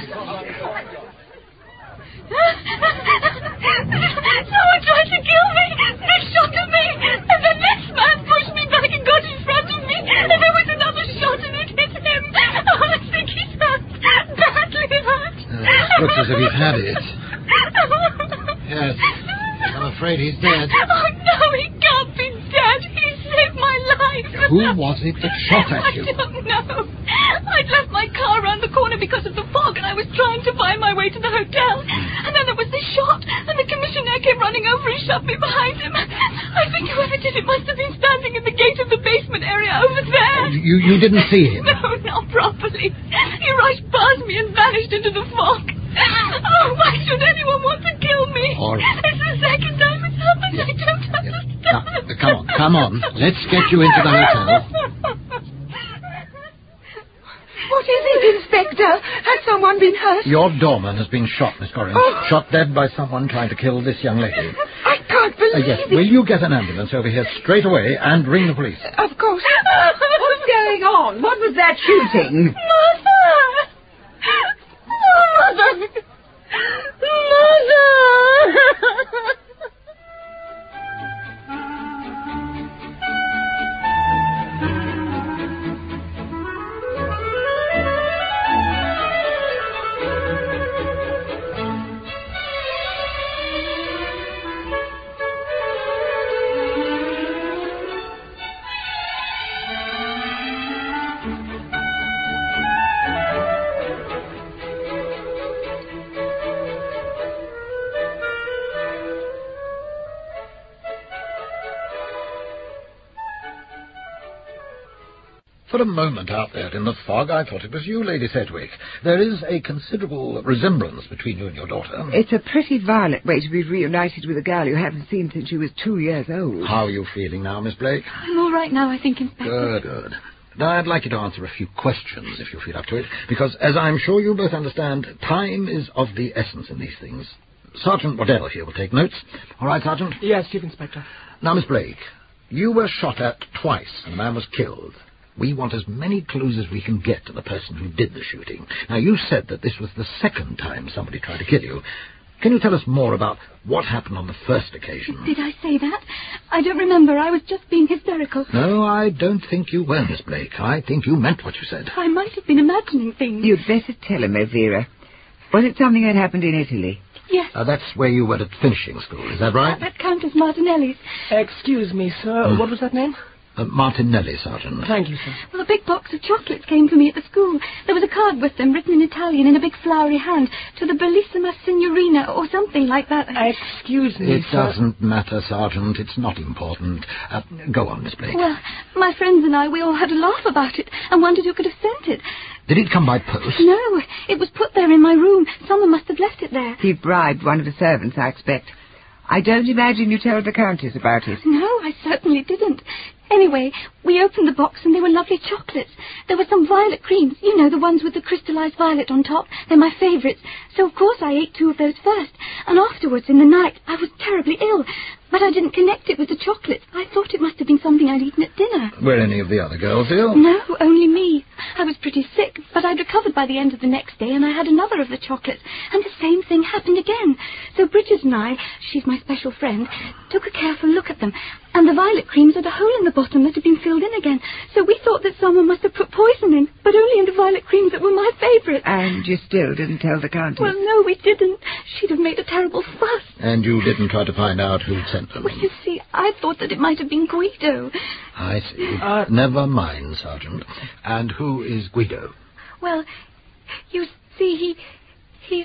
Someone tried to kill me. They shot at me. And the next man pushed me back and got in front of me. And there was another shot and it hit him. Oh, I think he's hurt. Badly hurt. Uh, looks as if he's had it. Yes. I'm afraid he's dead. Oh, no, he can't be dead. He saved my life. Who was it that shot at you? I don't know. I'd left my car around the corner because of the fog, and I was trying to find my way to the hotel. And then there was this shot, and the commissioner came running over and shoved me behind him. I think whoever did it must have been standing in the gate of the basement area over there. Oh, you, you didn't see him? No, not properly. He rushed past me and vanished into the fog. Oh, why should anyone want to kill me? All right. It's the second time it's happened. Yes. I don't Yes. understand. Now, come on, come on. Let's get you into the hotel. What is it, Inspector? Has someone been hurt? Your doorman has been shot, Miss Corrins. Oh. Shot dead by someone trying to kill this young lady. I can't Uh, believe yes, it. will you get an ambulance over here straight away and ring the police? Of course. What's going on? What was that shooting? Mother! Oh, Mother! Mother! For a moment out there in the fog, I thought it was you, Lady Sedgwick. There is a considerable resemblance between you and your daughter. It's a pretty violent way to be reunited with a girl you haven't seen since she was two years old. How are you feeling now, Miss Blake? I'm all right now, I think, Inspector. Good, good. Now, I'd like you to answer a few questions, if you feel up to it, because, as I'm sure you both understand, time is of the essence in these things. Sergeant Waddell here will take notes. All right, Sergeant? Yes, Chief Inspector. Now, Miss Blake, you were shot at twice, and the man was killed. We want as many clues as we can get to the person who did the shooting. Now, you said that this was the second time somebody tried to kill you. Can you tell us more about what happened on the first occasion? Did I say that? I don't remember. I was just being hysterical. No, I don't think you were, Miss Blake. I think you meant what you said. I might have been imagining things. You'd better tell him, Elvira. Was it something that happened in Italy? Yes. Uh, that's where you were at finishing school, is that right? At Countess Martinelli's. Excuse me, sir. Hmm. What was that name? Uh, Martinelli, Sergeant. Thank you, sir. Well, a big box of chocolates came to me at the school. There was a card with them written in Italian in a big flowery hand to the Bellissima Signorina or something like that. Excuse me, It sir. doesn't matter, Sergeant. It's not important. Uh, go on, Miss Blake. Well, my friends and I, we all had a laugh about it and wondered who could have sent it. Did it come by post? No, it was put there in my room. Someone must have left it there. He bribed one of the servants, I expect. I don't imagine you told the Countess about it. No, I certainly didn't. Anyway, we opened the box and they were lovely chocolates. There were some violet creams, you know, the ones with the crystallized violet on top. They're my favourites. So, of course, I ate two of those first. And afterwards, in the night, I was terribly ill. But I didn't connect it with the chocolates. I thought it must have been something I'd eaten at dinner. Were any of the other girls ill? No, only me. I was pretty sick, but I'd recovered by the end of the next day, and I had another of the chocolates, and the same thing happened again. So Bridget and I, she's my special friend, took a careful look at them, and the violet creams had a hole in the bottom that had been filled in again. So we thought that someone must have put poison in, but only in the violet creams that were my favourites. And you still didn't tell the Countess? Well, no, we didn't. She'd have made a terrible fuss. And you didn't try to find out who'd sent them? Well, you see, I thought that it might have been Guido. I see. Uh, Never mind, Sergeant. And who is Guido? Well, you see, he... he...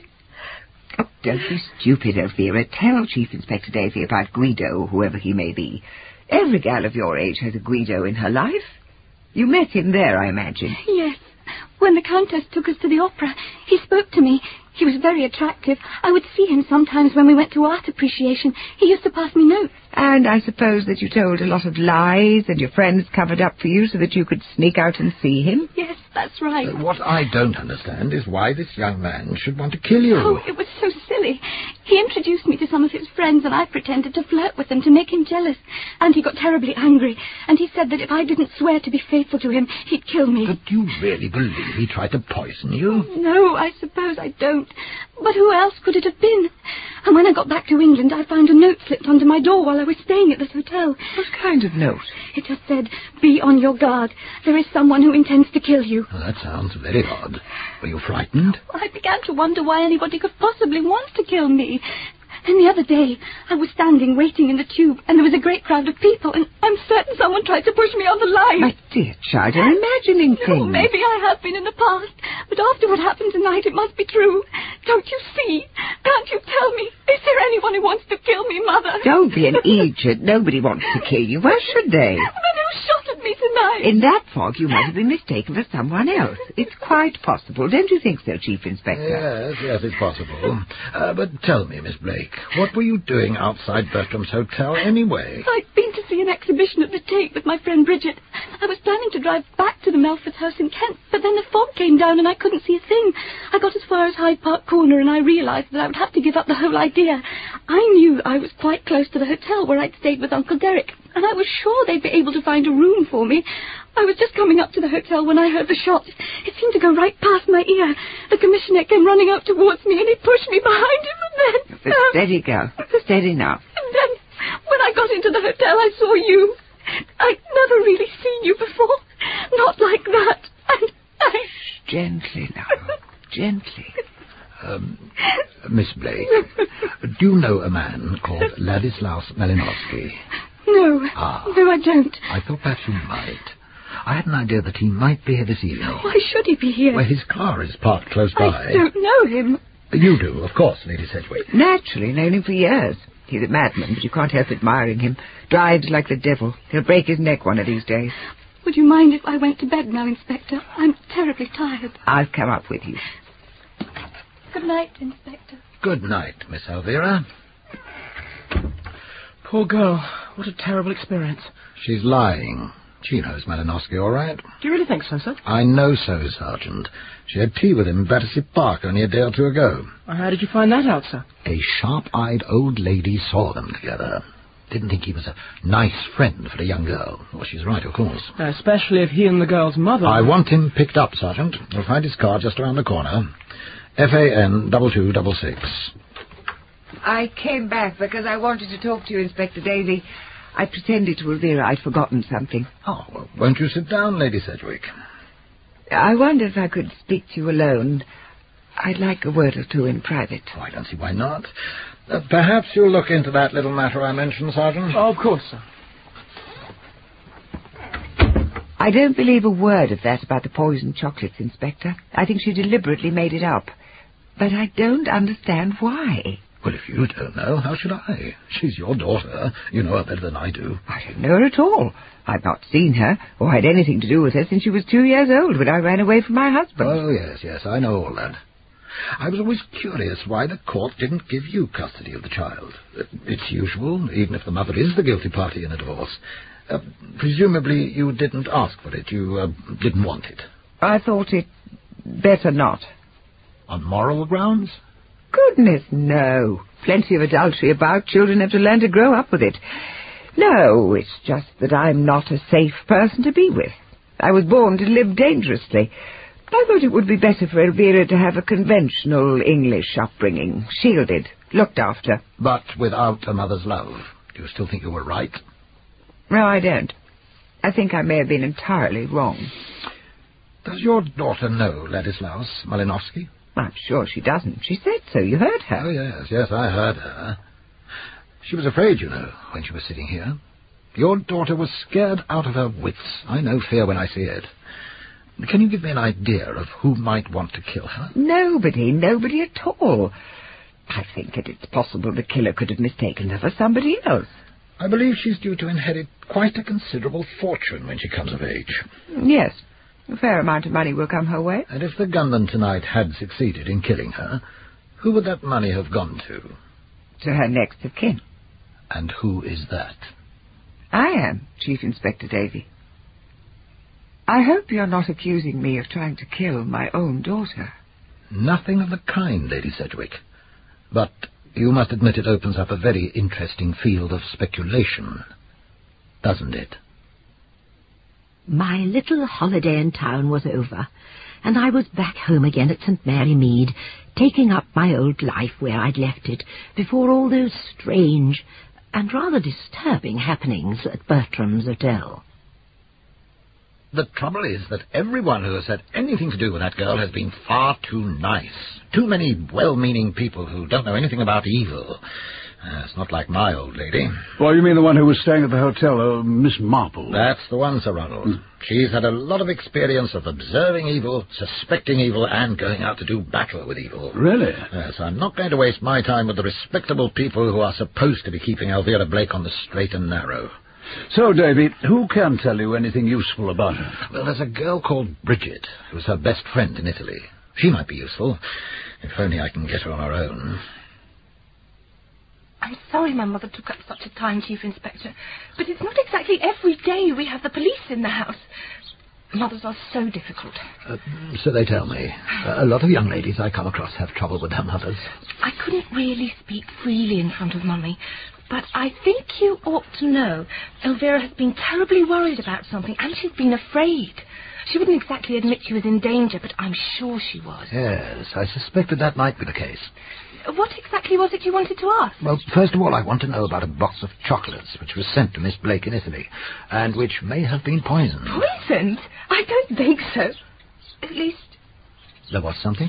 Oh, don't be stupid, Elvira. Tell Chief Inspector Davy about Guido, whoever he may be. Every gal of your age has a Guido in her life. You met him there, I imagine. Yes. When the Countess took us to the opera, he spoke to me. He was very attractive. I would see him sometimes when we went to art appreciation. He used to pass me notes. And I suppose that you told a lot of lies and your friends covered up for you so that you could sneak out and see him? Yes, that's right. Uh, what I don't understand is why this young man should want to kill you. Oh, it was so silly. He introduced me to some of his friends and I pretended to flirt with them to make him jealous. And he got terribly angry. And he said that if I didn't swear to be faithful to him, he'd kill me. But you really believe he tried to poison you? No, I suppose I don't. But who else could it have been? And when I got back to England, I found a note slipped onto my door while I was staying at this hotel. What kind of note? It just said, "Be on your guard. There is someone who intends to kill you." Well, that sounds very odd. Were you frightened? I began to wonder why anybody could possibly want to kill me. Then the other day, I was standing waiting in the tube, and there was a great crowd of people, and I'm certain someone tried to push me on the line. My dear child, you're imagining No, things. maybe I have been in the past, but after what happened tonight, it must be true. Don't you see? Can't you tell me? Is there anyone who wants to kill me, Mother? Don't be an idiot. Nobody wants to kill you. Why should they? Then who shot at me tonight? night. In that fog, you might have been mistaken for someone else. It's quite possible. Don't you think so, Chief Inspector? Yes, yes, it's possible. Uh, but tell me, Miss Blake, what were you doing outside Bertram's hotel anyway? I'd been to see an exhibition at the Tate with my friend Bridget. I was planning to drive back to the Melford house in Kent, but then the fog came down and I couldn't see a thing. I got as far as Hyde Park Corner and I realised that I would have to give up the whole idea. I knew I was quite close to the hotel where I'd stayed with Uncle Derek, and I was sure they'd be able to find a room for me. I was just coming up to the hotel when I heard the shot. It seemed to go right past my ear. The commissioner came running up towards me and he pushed me behind him and then... But steady, girl. Steady now. And then, when I got into the hotel, I saw you. I'd never really seen you before. Not like that. And I... Gently now. Gently. Um, Miss Blake, do you know a man called Ladislaus Malinowski? No. Ah. No, I don't. I thought perhaps you might. I had an idea that he might be here this evening. Why should he be here? Well, his car is parked close by. I don't know him. You do, of course, Lady Sedgwick. Naturally, known him for years. He's a madman, but you can't help admiring him. Drives like the devil. He'll break his neck one of these days. Would you mind if I went to bed now, Inspector? I'm terribly tired. I've come up with you. Good night, Inspector. Good night, Miss Elvira. Poor girl. What a terrible experience. She's lying. She knows Malinowski all right. Do you really think so, sir? I know so, Sergeant. She had tea with him in Battersea Park only a day or two ago. Well, how did you find that out, sir? A sharp-eyed old lady saw them together. Didn't think he was a nice friend for a young girl. Well, she's right, of course. Uh, especially if he and the girl's mother... I want him picked up, Sergeant. You'll find his car just around the corner. F A N two two six six. I came back because I wanted to talk to you, Inspector Daisy. I pretended to Elvira I'd forgotten something. Oh, well, won't you sit down, Lady Sedgwick? I wonder if I could speak to you alone. I'd like a word or two in private. Oh, I don't see why not. Uh, perhaps you'll look into that little matter I mentioned, Sergeant? Oh, of course, sir. I don't believe a word of that about the poisoned chocolates, Inspector. I think she deliberately made it up. But I don't understand why. Well, if you don't know, how should I? She's your daughter. You know her better than I do. I don't know her at all. I've not seen her or had anything to do with her since she was two years old when I ran away from my husband. Oh, yes, yes, I know all that. I was always curious why the court didn't give you custody of the child. It's usual, even if the mother is the guilty party in a divorce. Uh, presumably you didn't ask for it. You uh, didn't want it. I thought it better not. On moral grounds? Goodness, no. Plenty of adultery about. Children have to learn to grow up with it. No, it's just that I'm not a safe person to be with. I was born to live dangerously. I thought it would be better for Elvira to have a conventional English upbringing, shielded, looked after. But without a mother's love. Do you still think you were right? No, I don't. I think I may have been entirely wrong. Does your daughter know Ladislaus Malinowski? I'm sure she doesn't. She said so. You heard her. Oh, yes, yes, I heard her. She was afraid, you know, when she was sitting here. Your daughter was scared out of her wits. I know fear when I see it. Can you give me an idea of who might want to kill her? Nobody, nobody at all. I think that it's possible the killer could have mistaken her for somebody else. I believe she's due to inherit quite a considerable fortune when she comes of age. Yes, a fair amount of money will come her way. And if the gunman tonight had succeeded in killing her, who would that money have gone to? To her next of kin. And who is that? I am, Chief Inspector Davy. I hope you're not accusing me of trying to kill my own daughter. Nothing of the kind, Lady Sedgwick. But you must admit it opens up a very interesting field of speculation, doesn't it? My little holiday in town was over, and I was back home again at St Mary Mead, taking up my old life where I'd left it before all those strange and rather disturbing happenings at Bertram's Hotel. The trouble is that everyone who has had anything to do with that girl has been far too nice. Too many well-meaning people who don't know anything about evil. Uh, it's not like my old lady. Well, you mean the one who was staying at the hotel, uh, Miss Marple? That's the one, Sir Ronald. Mm. She's had a lot of experience of observing evil, suspecting evil, and going out to do battle with evil. Really? Yes, I'm not going to waste my time with the respectable people who are supposed to be keeping Elvira Blake on the straight and narrow. So, Davy, who can tell you anything useful about her? Well, there's a girl called Bridget, who was her best friend in Italy. She might be useful, if only I can get her on her own. I'm sorry my mother took up such a time, Chief Inspector, but it's not exactly every day we have the police in the house. Mothers are so difficult. Uh, so they tell me. Uh, a lot of young ladies I come across have trouble with their mothers. I couldn't really speak freely in front of Mummy, but I think you ought to know Elvira has been terribly worried about something, and she's been afraid. She wouldn't exactly admit she was in danger, but I'm sure she was. Yes, I suspected that might be the case. What exactly was it you wanted to ask? Well, first of all, I want to know about a box of chocolates which was sent to Miss Blake in Italy, and which may have been poisoned. Poisoned? I don't think so. At least... There was something?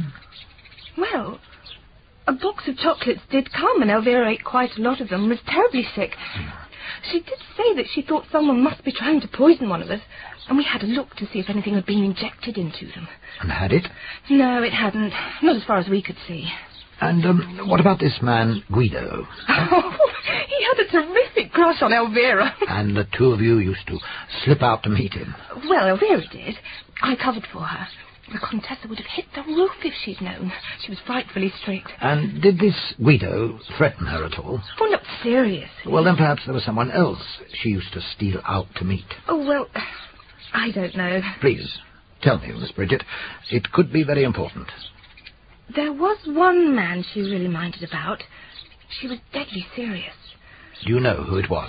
Well, a box of chocolates did come, and Elvira ate quite a lot of them and was terribly sick. Hmm. She did say that she thought someone must be trying to poison one of us, and we had a look to see if anything had been injected into them. And had it? No, it hadn't. Not as far as we could see. And um, what about this man, Guido? Oh, he had a terrific crush on Elvira. And the two of you used to slip out to meet him? Well, Elvira did. I covered for her. The Contessa would have hit the roof if she'd known. She was frightfully strict. And did this Guido threaten her at all? Oh, not seriously. Well, then perhaps there was someone else she used to steal out to meet. Oh, well, I don't know. Please, tell me, Miss Bridget. It could be very important. There was one man she really minded about. She was deadly serious. Do you know who it was?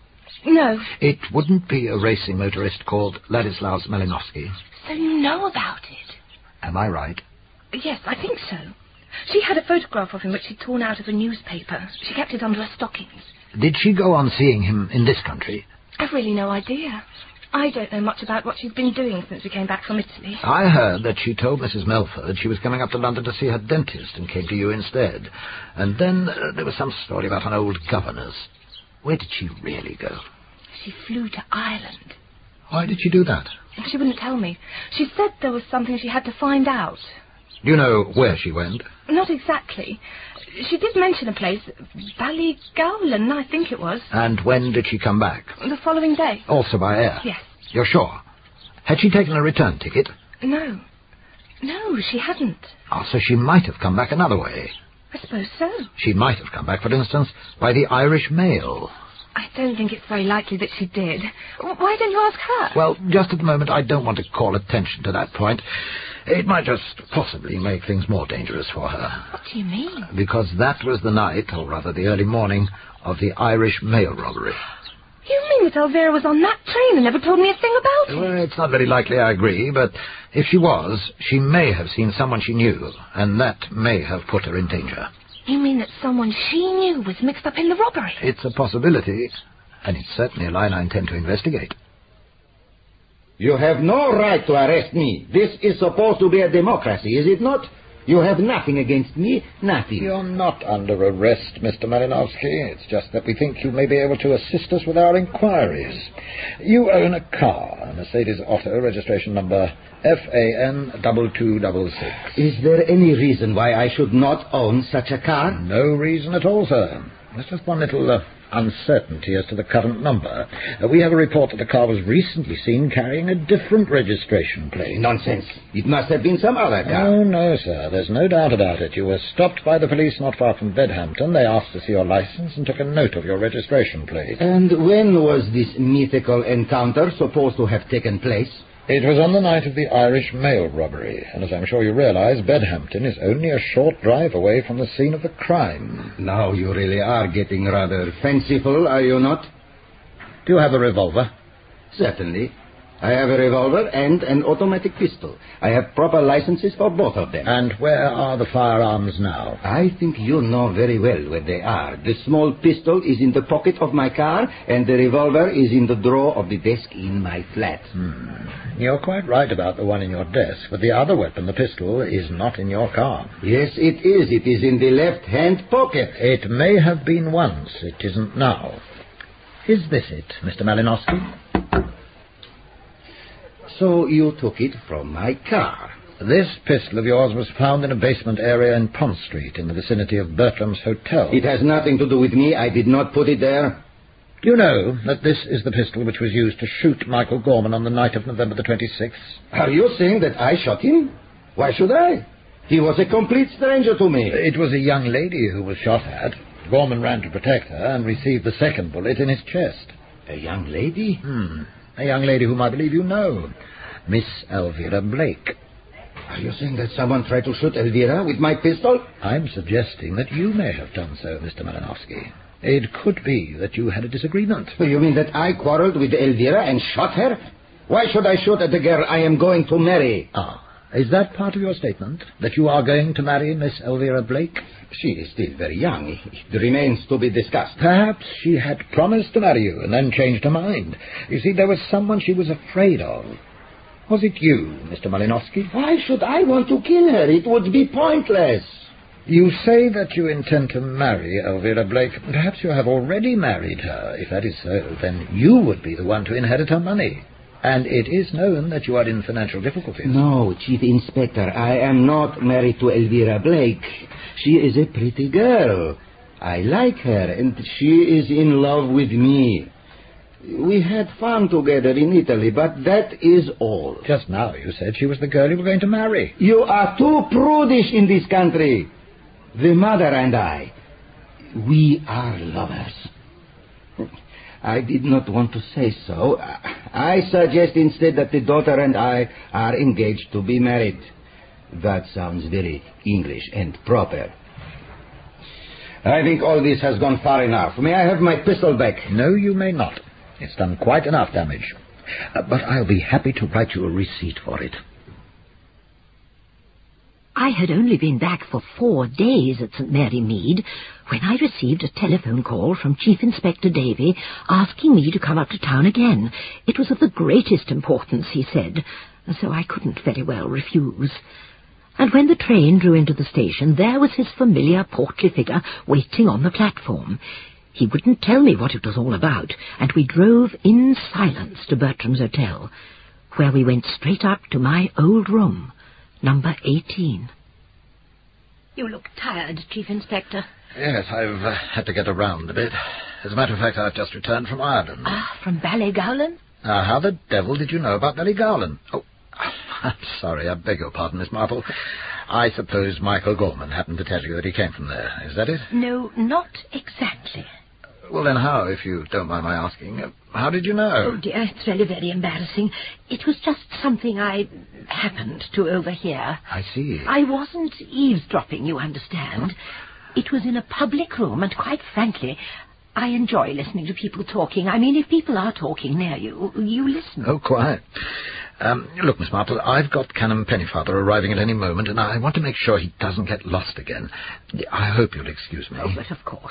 No. It wouldn't be a racing motorist called Ladislaus Malinowski. So you know about it? Am I right? Yes, I think so. She had a photograph of him which she'd torn out of a newspaper. She kept it under her stockings. Did she go on seeing him in this country? I've really no idea. I don't know much about what she's been doing since we came back from Italy. I heard that she told Missus Melford she was coming up to London to see her dentist and came to you instead. And then uh, there was some story about an old governess. Where did she really go? She flew to Ireland. Why did she do that? She wouldn't tell me. She said there was something she had to find out. Do you know where she went? Not exactly. She did mention a place, Ballygowlan, I think it was. And when did she come back? The following day. Also by air? Yes. You're sure? Had she taken a return ticket? No. No, she hadn't. Oh, so she might have come back another way. I suppose so. She might have come back, for instance, by the Irish mail. I don't think it's very likely that she did. Why don't you ask her? Well, just at the moment, I don't want to call attention to that point. It might just possibly make things more dangerous for her. What do you mean? Because that was the night, or rather the early morning, of the Irish mail robbery. You mean that Elvira was on that train and never told me a thing about it? Well, it's not very likely, I agree, but if she was, she may have seen someone she knew, and that may have put her in danger. You mean that someone she knew was mixed up in the robbery? It's a possibility, and it's certainly a line I intend to investigate. You have no right to arrest me. This is supposed to be a democracy, is it not? You have nothing against me, nothing. You're not under arrest, Mister Malinowski. It's just that we think you may be able to assist us with our inquiries. You own a car, a Mercedes Otto, registration number F A N two two six six. Is there any reason why I should not own such a car? No reason at all, sir. There's just one little uh, uncertainty as to the current number. Uh, we have a report that the car was recently seen carrying a different registration plate. Nonsense. It must have been some other car. Oh, no, sir. There's no doubt about it. You were stopped by the police not far from Bedhampton. They asked to see your license and took a note of your registration plate. And when was this mythical encounter supposed to have taken place? It was on the night of the Irish mail robbery, and as I'm sure you realize, Bedhampton is only a short drive away from the scene of the crime. Now you really are getting rather fanciful, are you not? Do you have a revolver? Certainly. I have a revolver and an automatic pistol. I have proper licenses for both of them. And where are the firearms now? I think you know very well where they are. The small pistol is in the pocket of my car, and the revolver is in the drawer of the desk in my flat. Hmm. You're quite right about the one in your desk, but the other weapon, the pistol, is not in your car. Yes, it is. It is in the left-hand pocket. It may have been once. It isn't now. Is this it, Mister Malinowski? So you took it from my car. This pistol of yours was found in a basement area in Pont Street, in the vicinity of Bertram's Hotel. It has nothing to do with me. I did not put it there. Do you know that this is the pistol which was used to shoot Michael Gorman on the night of November the twenty-sixth? Are you saying that I shot him? Why should I? He was a complete stranger to me. It was a young lady who was shot at. Gorman ran to protect her and received the second bullet in his chest. A young lady? Hmm. A young lady whom I believe you know. Miss Elvira Blake. Are you saying that someone tried to shoot Elvira with my pistol? I'm suggesting that you may have done so, Mister Malinowski. It could be that you had a disagreement. You mean that I quarreled with Elvira and shot her? Why should I shoot at the girl I am going to marry? Ah, is that part of your statement, that you are going to marry Miss Elvira Blake? She is still very young. It remains to be discussed. Perhaps she had promised to marry you and then changed her mind. You see, there was someone she was afraid of. Was it you, Mister Malinowski? Why should I want to kill her? It would be pointless. You say that you intend to marry Elvira Blake. Perhaps you have already married her. If that is so, then you would be the one to inherit her money. And it is known that you are in financial difficulties. No, Chief Inspector, I am not married to Elvira Blake. She is a pretty girl. I like her, and she is in love with me. We had fun together in Italy, but that is all. Just now you said she was the girl you were going to marry. You are too prudish in this country. The mother and I, we are lovers. I did not want to say so. I suggest instead that the daughter and I are engaged to be married. That sounds very English and proper. I think all this has gone far enough. May I have my pistol back? No, you may not. It's done quite enough damage. Uh, but I'll be happy to write you a receipt for it. I had only been back for four days at St Mary Mead when I received a telephone call from Chief Inspector Davy asking me to come up to town again. It was of the greatest importance, he said, so I couldn't very well refuse. And when the train drew into the station, there was his familiar portly figure waiting on the platform. He wouldn't tell me what it was all about, and we drove in silence to Bertram's Hotel, where we went straight up to my old room, number eighteen. You look tired, Chief Inspector. Yes, I've uh, had to get around a bit. As a matter of fact, I've just returned from Ireland. Ah, from Ballygowlan? Now, how the devil did you know about Ballygowlan? Oh, I'm sorry, I beg your pardon, Miss Marple. I suppose Michael Gorman happened to tell you that he came from there. Is that it? No, not exactly. Well, then how, if you don't mind my asking? Uh, how did you know? Oh, dear, it's really very embarrassing. It was just something I happened to overhear. I see. I wasn't eavesdropping, you understand. It was in a public room, and quite frankly, I enjoy listening to people talking. I mean, if people are talking near you, you listen. Oh, quite. Um, look, Miss Marple, I've got Canon Pennyfather arriving at any moment, and I want to make sure he doesn't get lost again. I hope you'll excuse me. Oh, but of course.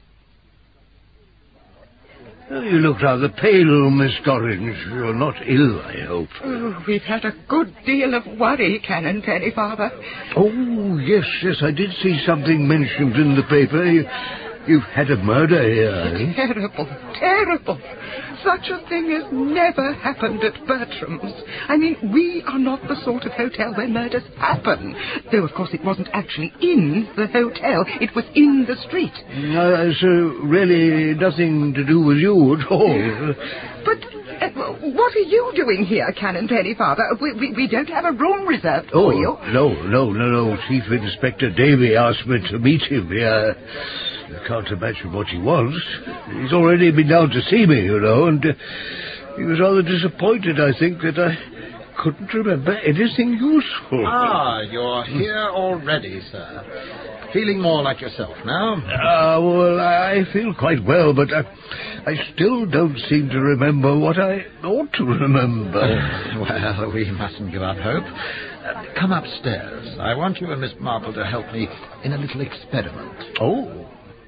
Oh, you look rather pale, Miss Gorringe. You're not ill, I hope. Oh, we've had a good deal of worry, Canon Pennyfather. Oh, yes, yes, I did see something mentioned in the paper. You, you've had a murder here, eh? Terrible, terrible. Such a thing has never happened at Bertram's. I mean, we are not the sort of hotel where murders happen. Though, of course, it wasn't actually in the hotel. It was in the street. Uh, so, really, nothing to do with you at all. But uh, what are you doing here, Canon Pennyfather? We, we, we don't have a room reserved oh, for you. No, no, no, no. Chief Inspector Davy asked me to meet him here. I can't imagine what he wants. He's already been down to see me, you know, and uh, he was rather disappointed, I think, that I couldn't remember anything useful. Ah, you're here already, sir. Feeling more like yourself now? Ah, uh, well, I feel quite well, but I, I still don't seem to remember what I ought to remember. Uh, well, we mustn't give up hope. Uh, come upstairs. I want you and Miss Marple to help me in a little experiment. Oh.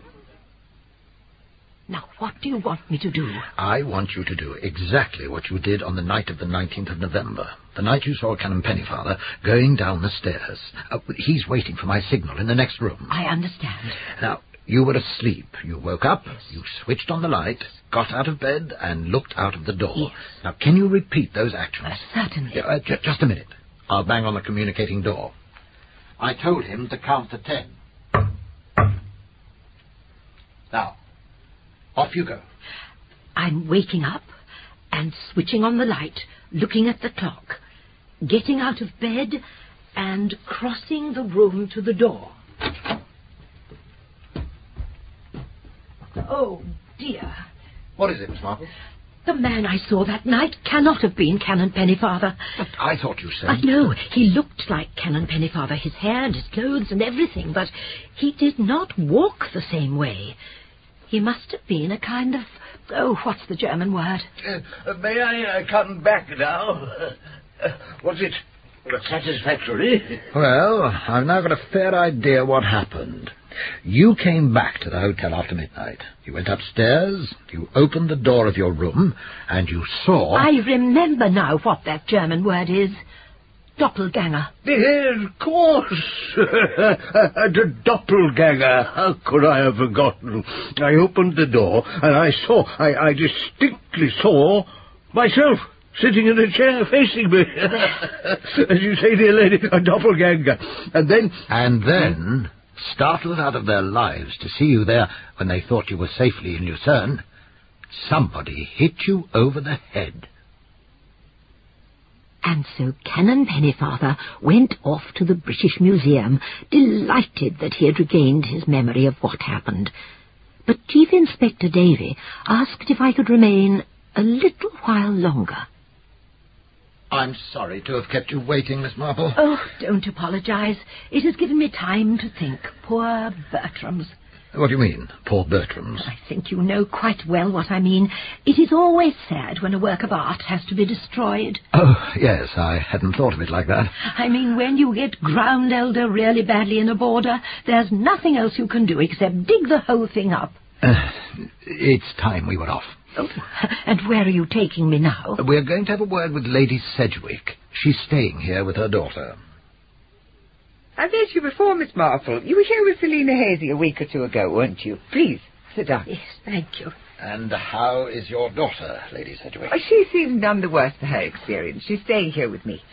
Now, what do you want me to do? I want you to do exactly what you did on the night of the nineteenth of November. The night you saw Canon Pennyfather going down the stairs. Uh, he's waiting for my signal in the next room. I understand. Now, you were asleep. You woke up, yes. You switched on the light, got out of bed, and looked out of the door. Yes. Now, can you repeat those actions? Uh, certainly. Uh, j- just a minute. I'll bang on the communicating door. I told him to count to ten. Now, off you go. I'm waking up and switching on the light, looking at the clock, getting out of bed and crossing the room to the door. Oh, dear. What is it, Miss Marple? The man I saw that night cannot have been Canon Pennyfather. But I thought you said... I know. He looked like Canon Pennyfather, his hair and his clothes and everything, but he did not walk the same way. He must have been a kind of... Oh, what's the German word? Uh, may I uh, come back now? Uh, uh, was it satisfactory? Well, I've now got a fair idea what happened. You came back to the hotel after midnight. You went upstairs, you opened the door of your room, and you saw... I remember now what that German word is. Doppelganger. Yes, of course. The doppelganger. How could I have forgotten? I opened the door, and I saw, I, I distinctly saw myself sitting in a chair facing me. As you say, dear lady, a doppelganger. And then... And then... startled out of their lives to see you there when they thought you were safely in Lucerne, somebody hit you over the head. And so Canon Pennyfather went off to the British Museum, delighted that he had regained his memory of what happened. But Chief Inspector Davy asked if I could remain a little while longer. I'm sorry to have kept you waiting, Miss Marple. Oh, don't apologize. It has given me time to think. Poor Bertram's. What do you mean, poor Bertram's? I think you know quite well what I mean. It is always sad when a work of art has to be destroyed. Oh, yes, I hadn't thought of it like that. I mean, when you get ground elder really badly in a border, there's nothing else you can do except dig the whole thing up. Uh, it's time we were off. Oh, and where are you taking me now? We're going to have a word with Lady Sedgwick. She's staying here with her daughter. I met you before, Miss Marple. You were here with Selina Hazy a week or two ago, weren't you? Please, sit down. Yes, thank you. And how is your daughter, Lady Sedgwick? Oh, she seems none the worse for her experience. She's staying here with me.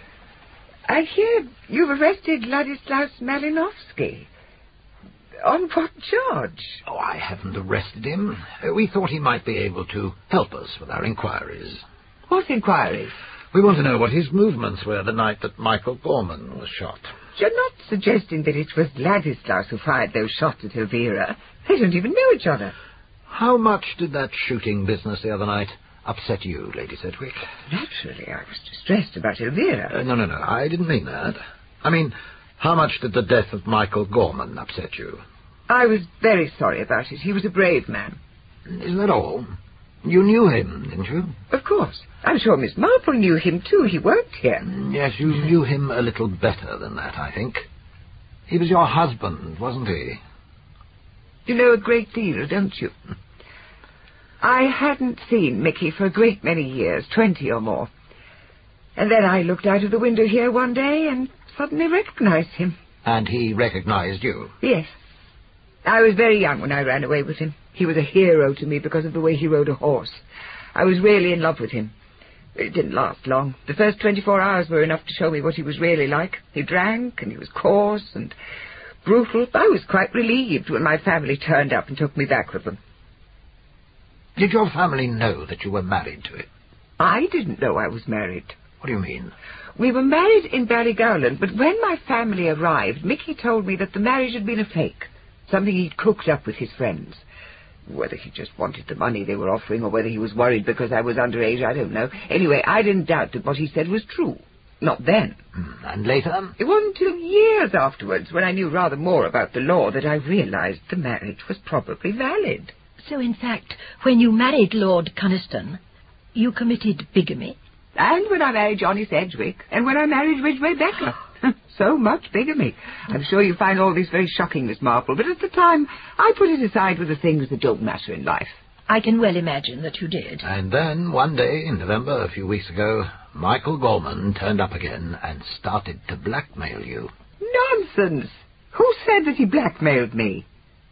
I hear you've arrested Ladislaus Malinowski. On what charge? Oh, I haven't arrested him. Uh, we thought he might be able to help us with our inquiries. What inquiries? We want to know what his movements were the night that Michael Gorman was shot. You're not suggesting that it was Ladislaus who fired those shots at Elvira. They don't even know each other. How much did that shooting business the other night upset you, Lady Sedgwick? Naturally, I was distressed about Elvira. Uh, no, no, no, I didn't mean that. I mean, how much did the death of Michael Gorman upset you? I was very sorry about it. He was a brave man. Isn't that all? You knew him, didn't you? Of course. I'm sure Miss Marple knew him, too. He worked here. Yes, you knew him a little better than that, I think. He was your husband, wasn't he? You know a great deal, don't you? I hadn't seen Mickey for a great many years, twenty or more. And then I looked out of the window here one day and suddenly recognized him. And he recognized you? Yes. I was very young when I ran away with him. He was a hero to me because of the way he rode a horse. I was really in love with him. It didn't last long. The first twenty-four hours were enough to show me what he was really like. He drank, and he was coarse and brutal. I was quite relieved when my family turned up and took me back with them. Did your family know that you were married to him? I didn't know I was married. What do you mean? We were married in Ballygowland, but when my family arrived, Mickey told me that the marriage had been a fake, something he'd cooked up with his friends. Whether he just wanted the money they were offering or whether he was worried because I was underage, I don't know. Anyway, I didn't doubt that what he said was true. Not then. Mm, and later? It wasn't until years afterwards, when I knew rather more about the law, that I realized the marriage was probably valid. So, in fact, when you married Lord Coniston, you committed bigamy? And when I married Johnny Sedgwick, and when I married Ridgway Becker. So much bigamy. I'm sure you find all this very shocking, Miss Marple, but at the time I put it aside with the things that don't matter in life. I can well imagine that you did. And then, one day in November, a few weeks ago, Michael Gorman turned up again and started to blackmail you. Nonsense! Who said that he blackmailed me?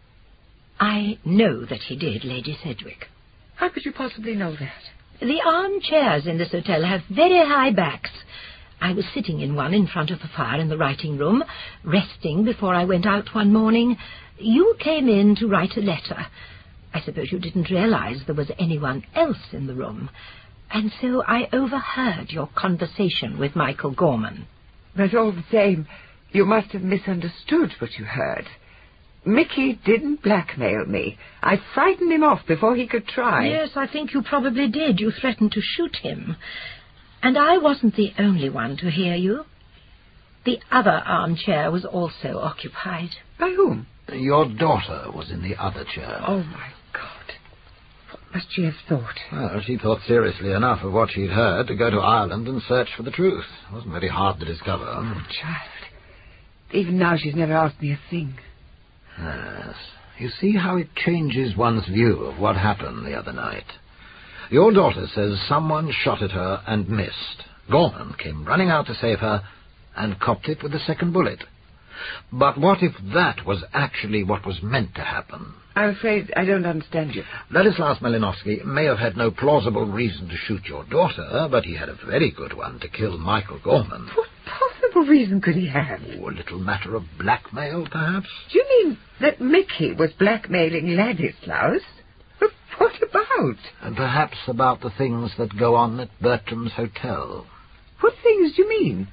I know that he did, Lady Sedgwick. How could you possibly know that? The armchairs in this hotel have very high backs. I was sitting in one in front of the fire in the writing room, resting before I went out one morning. You came in to write a letter. I suppose you didn't realize there was anyone else in the room, and so I overheard your conversation with Michael Gorman. But all the same, you must have misunderstood what you heard. Mickey didn't blackmail me. I frightened him off before he could try. Yes, I think you probably did. You threatened to shoot him. And I wasn't the only one to hear you. The other armchair was also occupied. By whom? Your daughter was in the other chair. Oh, my God. What must she have thought? Well, she thought seriously enough of what she'd heard to go to Ireland and search for the truth. It wasn't very hard to discover. Oh, child. Even now she's never asked me a thing. Yes. You see how it changes one's view of what happened the other night. Your daughter says someone shot at her and missed. Gorman came running out to save her and copped it with the second bullet. But what if that was actually what was meant to happen? I'm afraid I don't understand you. Ladislaus Malinovsky may have had no plausible reason to shoot your daughter, but he had a very good one to kill Michael Gorman. What possible reason could he have? Oh, a little matter of blackmail, perhaps? Do you mean that Mickey was blackmailing Ladislaus? But what about? And perhaps about the things that go on at Bertram's Hotel. What things do you mean?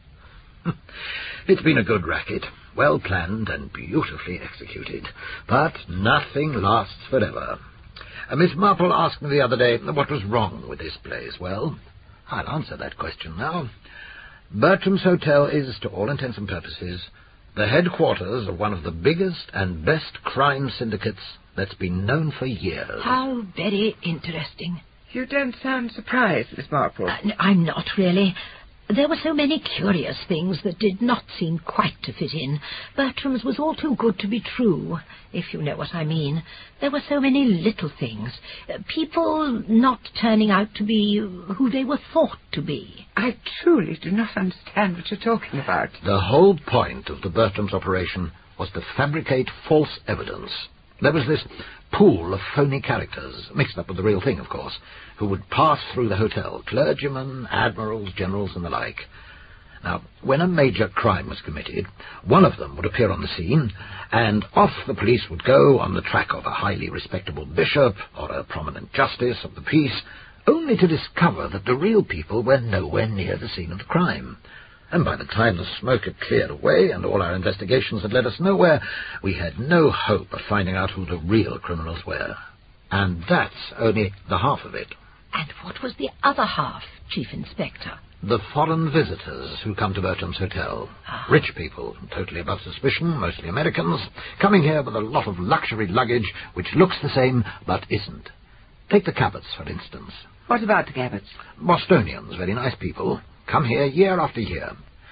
It's been a good racket, well planned and beautifully executed, but nothing lasts forever. Uh, Miss Marple asked me the other day what was wrong with this place. Well, I'll answer that question now. Bertram's Hotel is, to all intents and purposes, the headquarters of one of the biggest and best crime syndicates that's been known for years. How very interesting. You don't sound surprised, Miss Marple. Uh, I'm not really. There were so many curious things that did not seem quite to fit in. Bertram's was all too good to be true, if you know what I mean. There were so many little things. Uh, people not turning out to be who they were thought to be. I truly do not understand what you're talking about. The whole point of the Bertram's operation was to fabricate false evidence. There was this pool of phony characters, mixed up with the real thing, of course, who would pass through the hotel, clergymen, admirals, generals, and the like. Now, when a major crime was committed, one of them would appear on the scene, and off the police would go on the track of a highly respectable bishop or a prominent justice of the peace, only to discover that the real people were nowhere near the scene of the crime. And by the time the smoke had cleared away and all our investigations had led us nowhere, we had no hope of finding out who the real criminals were. And that's only the half of it. And what was the other half, Chief Inspector? The foreign visitors who come to Bertram's Hotel. Ah. Rich people, totally above suspicion, mostly Americans, coming here with a lot of luxury luggage which looks the same but isn't. Take the Cabots, for instance. What about the Cabots? Bostonians, very nice people. Come here year after year.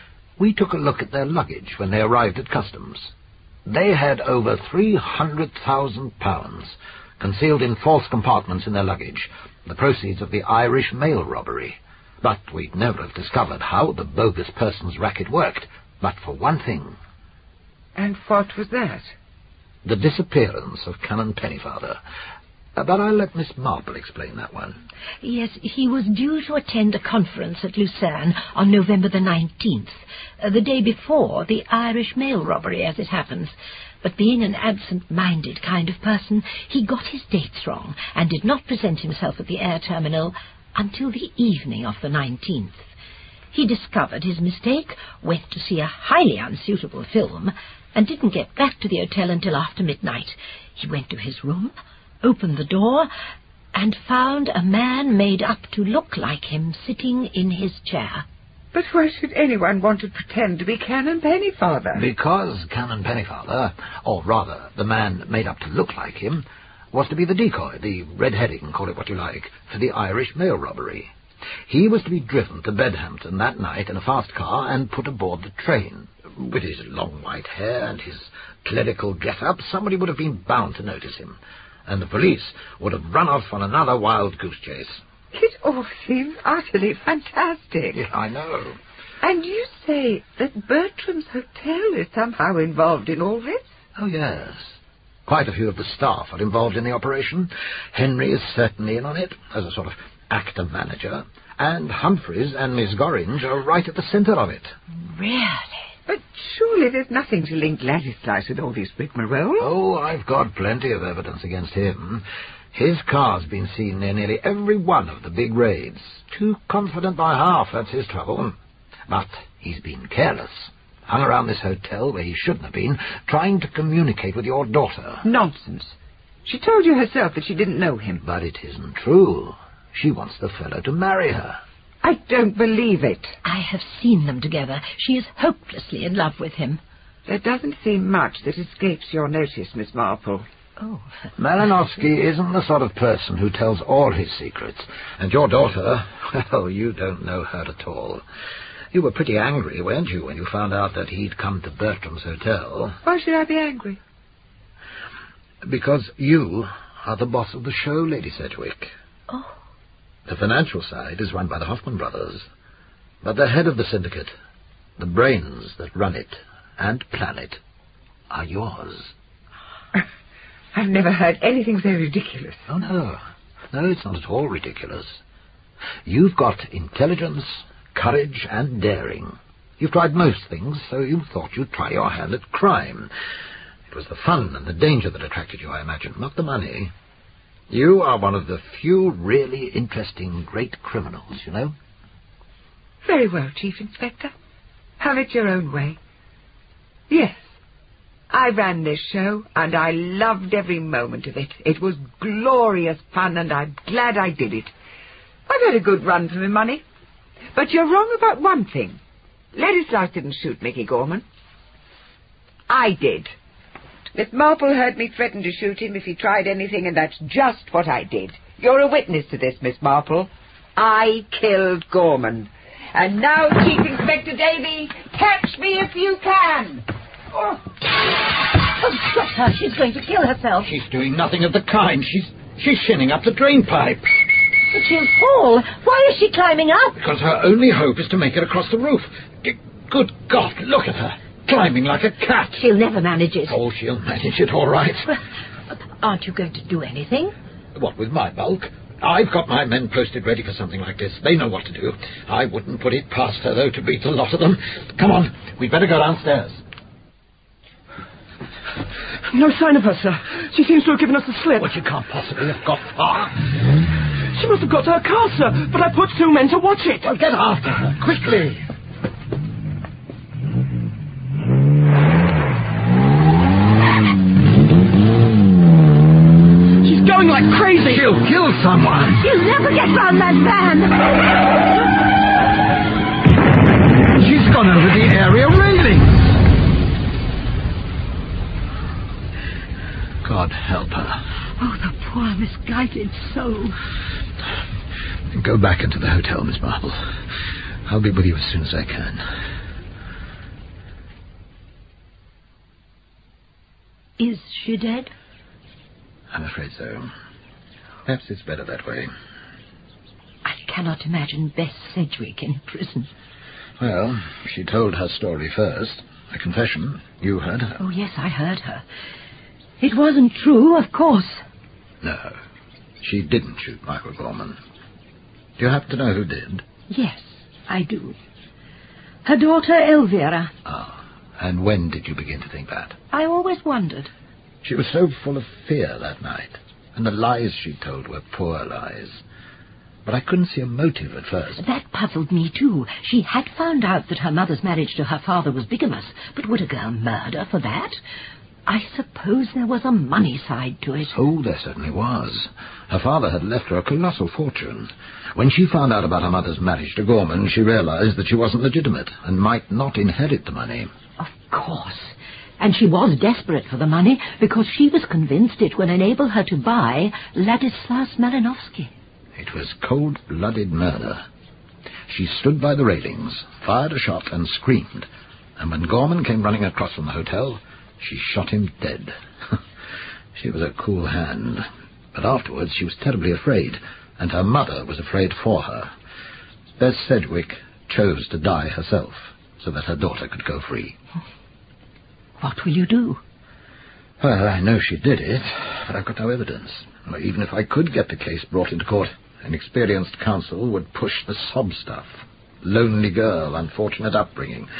We took a look at their luggage when they arrived at customs. They had over three hundred thousand pounds concealed in false compartments in their luggage, the proceeds of the Irish mail robbery. But we'd never have discovered how the bogus persons racket worked, but for one thing. And what was that? The disappearance of Canon Pennyfather. Uh, but I'll let Miss Marple explain that one. Yes, he was due to attend a conference at Lucerne on November the nineteenth, uh, the day before the Irish mail robbery, as it happens. But being an absent-minded kind of person, he got his dates wrong and did not present himself at the air terminal until the evening of the nineteenth. He discovered his mistake, went to see a highly unsuitable film, and didn't get back to the hotel until after midnight. He went to his room, opened the door, and found a man made up to look like him sitting in his chair. But why should anyone want to pretend to be Canon Pennyfather? Because Canon Pennyfather, or rather the man made up to look like him, was to be the decoy, the red herring, call it what you like, for the Irish mail robbery. He was to be driven to Bedhampton that night in a fast car and put aboard the train. With his long white hair and his clerical get-up, somebody would have been bound to notice him, and the police would have run off on another wild goose chase. It all seems utterly fantastic. Yeah, I know. And you say that Bertram's Hotel is somehow involved in all this? Oh, yes. Quite a few of the staff are involved in the operation. Henry is certainly in on it, as a sort of actor-manager, and Humphreys and Miss Gorringe are right at the centre of it. Really? But surely there's nothing to link Ladislas with all this rigmarole. Oh, I've got plenty of evidence against him. His car's been seen near nearly every one of the big raids. Too confident by half, that's his trouble. But he's been careless. Hung around this hotel where he shouldn't have been, trying to communicate with your daughter. Nonsense. She told you herself that she didn't know him. But it isn't true. She wants the fellow to marry her. I don't believe it. I have seen them together. She is hopelessly in love with him. There doesn't seem much that escapes your notice, Miss Marple. Oh. Malinovsky isn't the sort of person who tells all his secrets. And your daughter, well, you don't know her at all. You were pretty angry, weren't you, when you found out that he'd come to Bertram's hotel? Why should I be angry? Because you are the boss of the show, Lady Sedgwick. Oh. The financial side is run by the Hoffman brothers. But the head of the syndicate, the brains that run it and plan it, are yours. I've never heard anything so ridiculous. Oh, no. No, it's not at all ridiculous. You've got intelligence, courage, and daring. You've tried most things, so you thought you'd try your hand at crime. It was the fun and the danger that attracted you, I imagine, not the money. You are one of the few really interesting great criminals, you know. Very well, Chief Inspector. Have it your own way. Yes, I ran this show, and I loved every moment of it. It was glorious fun, and I'm glad I did it. I've had a good run for my money. But you're wrong about one thing. Ladislas didn't shoot Mickey Gorman. I did. Miss Marple heard me threaten to shoot him if he tried anything, and that's just what I did. You're a witness to this, Miss Marple. I killed Gorman. And now, Chief Inspector Davy, catch me if you can. Oh. Oh, stop her. She's going to kill herself. She's doing nothing of the kind. She's she's shinning up the drain pipe. But she'll fall. Why is she climbing up? Because her only hope is to make it across the roof. G- Good God, look at her. Climbing like a cat. She'll never manage it. Oh, she'll manage it all right. Well, aren't you going to do anything? What with my bulk? I've got my men posted ready for something like this. They know what to do. I wouldn't put it past her, though, to beat the lot of them. Come on, we'd better go downstairs. No sign of her, sir. She seems to have given us the slip. Well, she can't possibly have got far. She must have got to her car, sir, but I put two men to watch it. Well, get after her, quickly. She's going like crazy. She'll kill someone. She'll never get round that van. She's gone over the area railing. God help her. Oh, the poor misguided soul. Go back into the hotel, Miss Marple. I'll be with you as soon as I can. Is she dead? I'm afraid so. Perhaps it's better that way. I cannot imagine Bess Sedgwick in prison. Well, she told her story first. A confession. You heard her. Oh, yes, I heard her. It wasn't true, of course. No, she didn't shoot Michael Gorman. Do you happen to know who did? Yes, I do. Her daughter, Elvira. Ah, and when did you begin to think that? I always wondered. She was so full of fear that night, and the lies she told were poor lies. But I couldn't see a motive at first. That puzzled me, too. She had found out that her mother's marriage to her father was bigamous, but would a girl murder for that? I suppose there was a money side to it. Oh, there certainly was. Her father had left her a colossal fortune. When she found out about her mother's marriage to Gorman, she realized that she wasn't legitimate and might not inherit the money. Of course. And she was desperate for the money because she was convinced it would enable her to buy Ladislas Malinovsky. It was cold-blooded murder. She stood by the railings, fired a shot and screamed. And when Gorman came running across from the hotel, she shot him dead. She was a cool hand. But afterwards she was terribly afraid, and her mother was afraid for her. Bess Sedgwick chose to die herself, so that her daughter could go free. What will you do? Well, I know she did it, but I've got no evidence. Well, even if I could get the case brought into court, an experienced counsel would push the sob stuff. Lonely girl, unfortunate upbringing.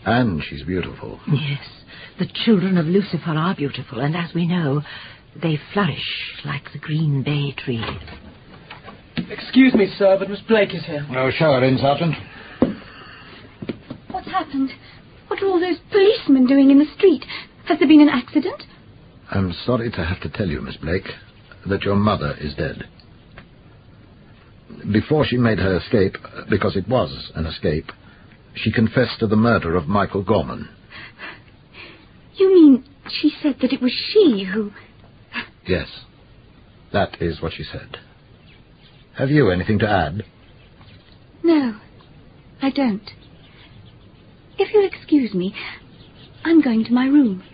And she's beautiful. Yes, the children of Lucifer are beautiful, and as we know, they flourish like the green bay tree. Excuse me, sir, but Miss Blake is here. Oh, show her in, Sergeant. What's happened? What are all those policemen doing in the street? Has there been an accident? I'm sorry to have to tell you, Miss Blake, that your mother is dead. Before she made her escape, because it was an escape, she confessed to the murder of Michael Gorman. You mean she said that it was she who... Yes, that is what she said. Have you anything to add? No, I don't. If you'll excuse me, I'm going to my room.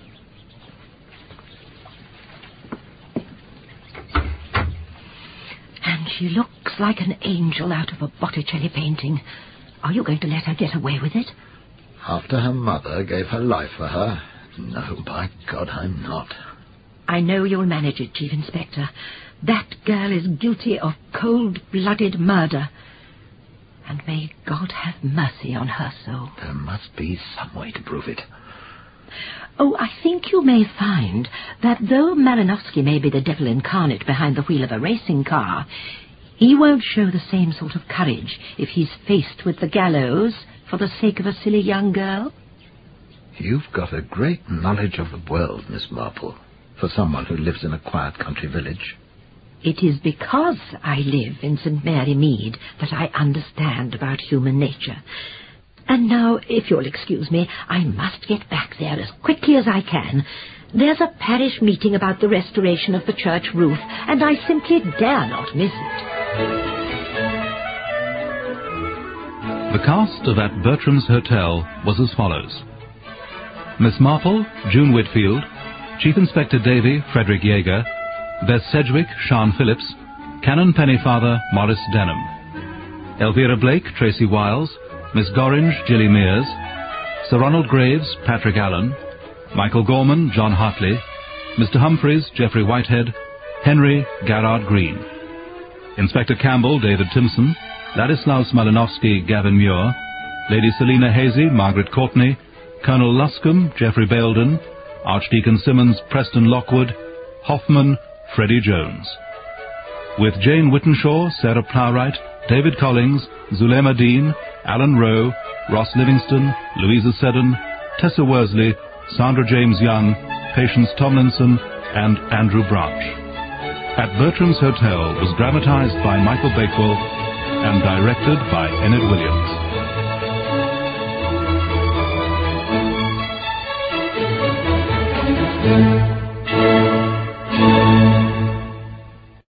And she looks like an angel out of a Botticelli painting. Are you going to let her get away with it? After her mother gave her life for her? No, by God, I'm not. I know you'll manage it, Chief Inspector. That girl is guilty of cold-blooded murder. And may God have mercy on her soul. There must be some way to prove it. Oh, I think you may find that though Malinowski may be the devil incarnate behind the wheel of a racing car, he won't show the same sort of courage if he's faced with the gallows for the sake of a silly young girl. You've got a great knowledge of the world, Miss Marple, for someone who lives in a quiet country village. It is because I live in Saint Mary Mead that I understand about human nature. And now, if you'll excuse me, I must get back there as quickly as I can. There's a parish meeting about the restoration of the church roof, and I simply dare not miss it. The cast of At Bertram's Hotel was as follows. Miss Marple, June Whitfield. Chief Inspector Davy, Frederick Yeager. Bess Sedgwick, Sean Phillips. Canon Pennyfather, Maurice Denham. Elvira Blake, Tracy Wiles. Miss Gorringe, Gilly Mears. Sir Ronald Graves, Patrick Allen. Michael Gorman, John Hartley. Mister Humphreys, Geoffrey Whitehead. Henry, Garrard Green. Inspector Campbell, David Timpson. Ladislaus Malinowski, Gavin Muir. Lady Selina Hazy, Margaret Courtney. Colonel Luscombe, Geoffrey Baildon. Archdeacon Simmons, Preston Lockwood. Hoffman, Freddie Jones. With Jane Whittenshaw, Sarah Plowright, David Collings, Zulema Dean, Alan Rowe, Ross Livingston, Louisa Seddon, Tessa Worsley, Sandra James Young, Patience Tomlinson, and Andrew Branch. At Bertram's Hotel was dramatized by Michael Bakewell and directed by Enid Williams.